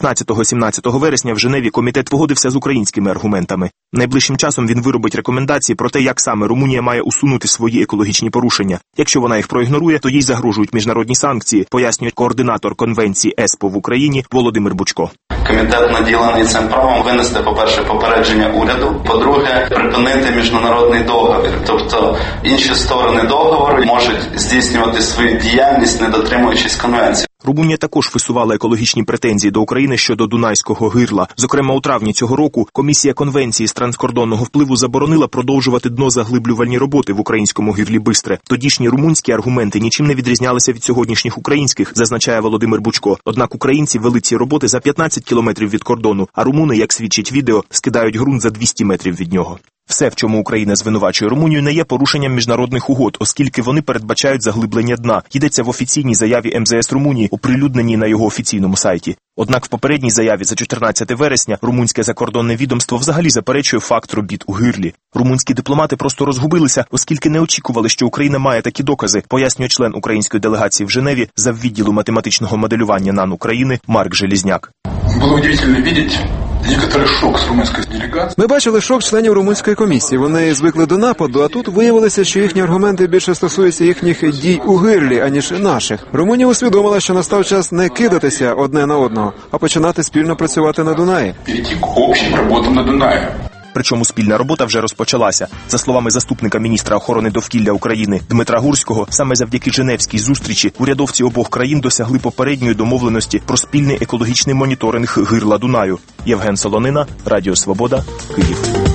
16-17 вересня в Женеві комітет погодився з українськими аргументами. Найближчим часом він виробить рекомендації про те, як саме Румунія має усунути свої екологічні порушення. Якщо вона їх проігнорує, то їй загрожують міжнародні санкції, пояснює координатор конвенції ЕСПО в Україні Володимир Бучко. Комітет наділений цим правом винести, по-перше, попередження уряду, по-друге, припинити міжнародний договір. Тобто інші сторони договору можуть здійснювати свою діяльність, не дотримуючись конвенції. Румунія також висувала екологічні претензії до України щодо Дунайського гирла. Зокрема, у травні цього року Комісія конвенції з транскордонного впливу заборонила продовжувати днозаглиблювальні роботи в українському гирлі Бистре. Тодішні румунські аргументи нічим не відрізнялися від сьогоднішніх українських, зазначає Володимир Бучко. Однак українці вели ці роботи за 15 кілометрів від кордону, а румуни, як свідчить відео, скидають ґрунт за 200 метрів від нього. Все, в чому Україна звинувачує Румунію, не є порушенням міжнародних угод, оскільки вони передбачають заглиблення дна. Йдеться в офіційній заяві МЗС Румунії, оприлюдненій на його офіційному сайті. Однак в попередній заяві за 14 вересня румунське закордонне відомство взагалі заперечує факт робіт у гирлі. Румунські дипломати просто розгубилися, оскільки не очікували, що Україна має такі докази, пояснює член української делегації в Женеві заввідділу математичного моделювання НАН України Марк Желізняк. Було удивительно бачити некоторий шок з румунської делегації. Ми бачили шок членів румунської комісії. Вони звикли до нападу, а тут виявилося, що їхні аргументи більше стосуються їхніх дій у гирлі, аніж наших. Румунія усвідомила, що настав час не кидатися одне на одного, а починати спільно працювати на Дунаї. Перейти к общим роботам на Дунаї. Причому спільна робота вже розпочалася. За словами заступника міністра охорони довкілля України Дмитра Гурського, саме завдяки Женевській зустрічі урядовці обох країн досягли попередньої домовленості про спільний екологічний моніторинг гирла Дунаю. Євген Солонина, Радіо Свобода, Київ.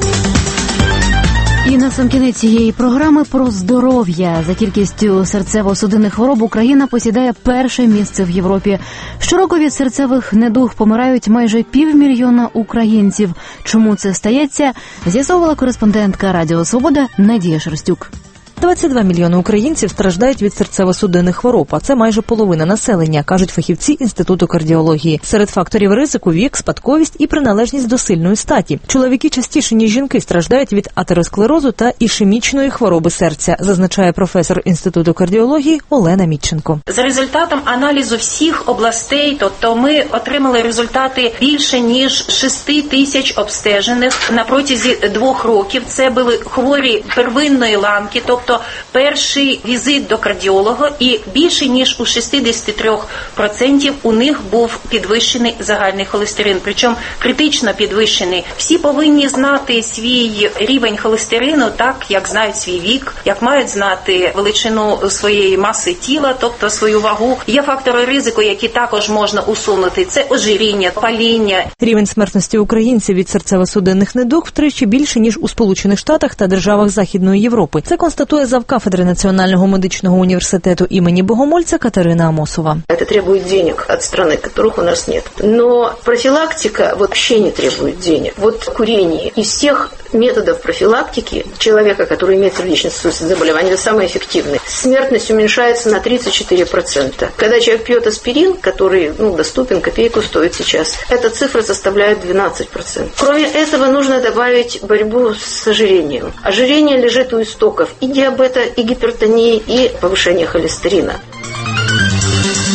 І на сам кінець цієї програми про здоров'я. За кількістю серцево-судинних хвороб Україна посідає перше місце в Європі. Щороку від серцевих недуг помирають майже 500 000 українців. Чому це стається, з'ясовувала кореспондентка Радіо Свобода Надія Шерстюк. 22 мільйони українців страждають від серцево-судинних хвороб, а це майже половина населення, кажуть фахівці Інституту кардіології. Серед факторів ризику – вік, спадковість і приналежність до сильної статі. Чоловіки частіше, ніж жінки, страждають від атеросклерозу та ішемічної хвороби серця, зазначає професор Інституту кардіології Олена Мітченко. За результатом аналізу всіх областей, тобто ми отримали результати більше, ніж 6 тисяч обстежених на протязі 2 років. Це були хворі первинної ланки, тобто перший візит до кардіолога, і більше ніж у 63% у них був підвищений загальний холестерин, причому критично підвищений. Всі повинні знати свій рівень холестерину так, як знають свій вік, як мають знати величину своєї маси тіла, тобто свою вагу. Є фактори ризику, які також можна усунути. Це ожиріння, паління. Рівень смертності українців від серцево-судинних недуг втричі більше, ніж у Сполучених Штатах та державах Західної Європи. Це констатує завкафедри Національного медичного університету імені Богомольця Катерина Амосова. Это требует денег от страны, которых у нас нет. Но профилактика вообще не требует денег. Вот курение из всех методов профилактики человека, который имеет сердечно-сосудистые заболевания, это самый эффективный. Смертность уменьшается на 34%. Когда человек пьет аспирин, который доступен, копейку стоит сейчас, эта цифра составляет 12%. Кроме этого, нужно добавить борьбу с ожирением. Ожирение лежит у истоков и диабета, и гипертонии, и повышения холестерина. Ось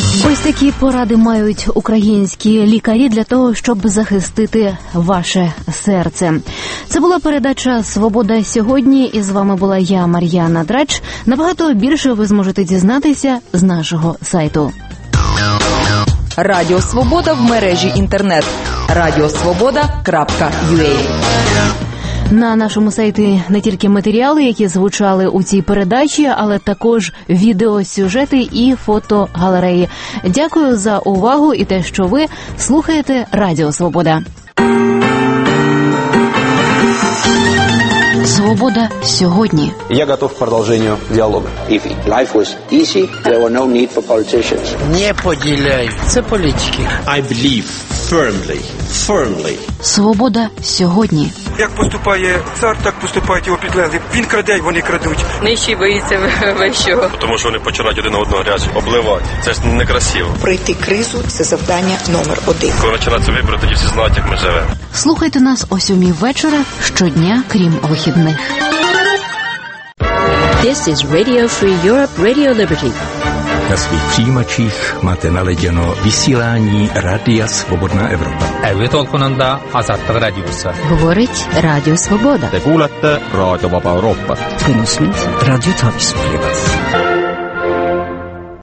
такі поради мають українські лікарі для того, щоб захистити ваше серце. Це була передача «Свобода сьогодні», і з вами була я, Мар'яна Драч. Набагато більше ви зможете дізнатися з нашого сайту. Радіо Свобода в мережі інтернет. radiosvoboda.ua. На нашому сайті не тільки матеріали, які звучали у цій передачі, але також відеосюжети і фотогалереї. Дякую за увагу і те, що ви слухаєте Радіо Свобода. Свобода сьогодні. Я готов к продолжению диалога. If life was easy, there were no need for politicians. Не поділяй. Це політики. I believe firmly. Свобода сьогодні. Як поступає цар, так поступають його підлеглі. Він краде, вони крадуть. Нижчий боїться вищого. Тому що вони починають один одного грязь обливати. Це ж некрасиво. Пройти кризу – це завдання номер 1. Коли починаються вибори, тоді всі знають, як ми живемо. Слухайте нас о 7 вечора щодня, крім вихідних. This is Radio Free Europe, Radio Liberty. Na svých přijímačích máte naleděno vysílání Rádia Svobodná Evropa. Elvitolkonanda Azаттык радиосы. Говорить Радіо Свобода. Te kuulete Raadio Vaba Euroopa. Радіо Тапіс.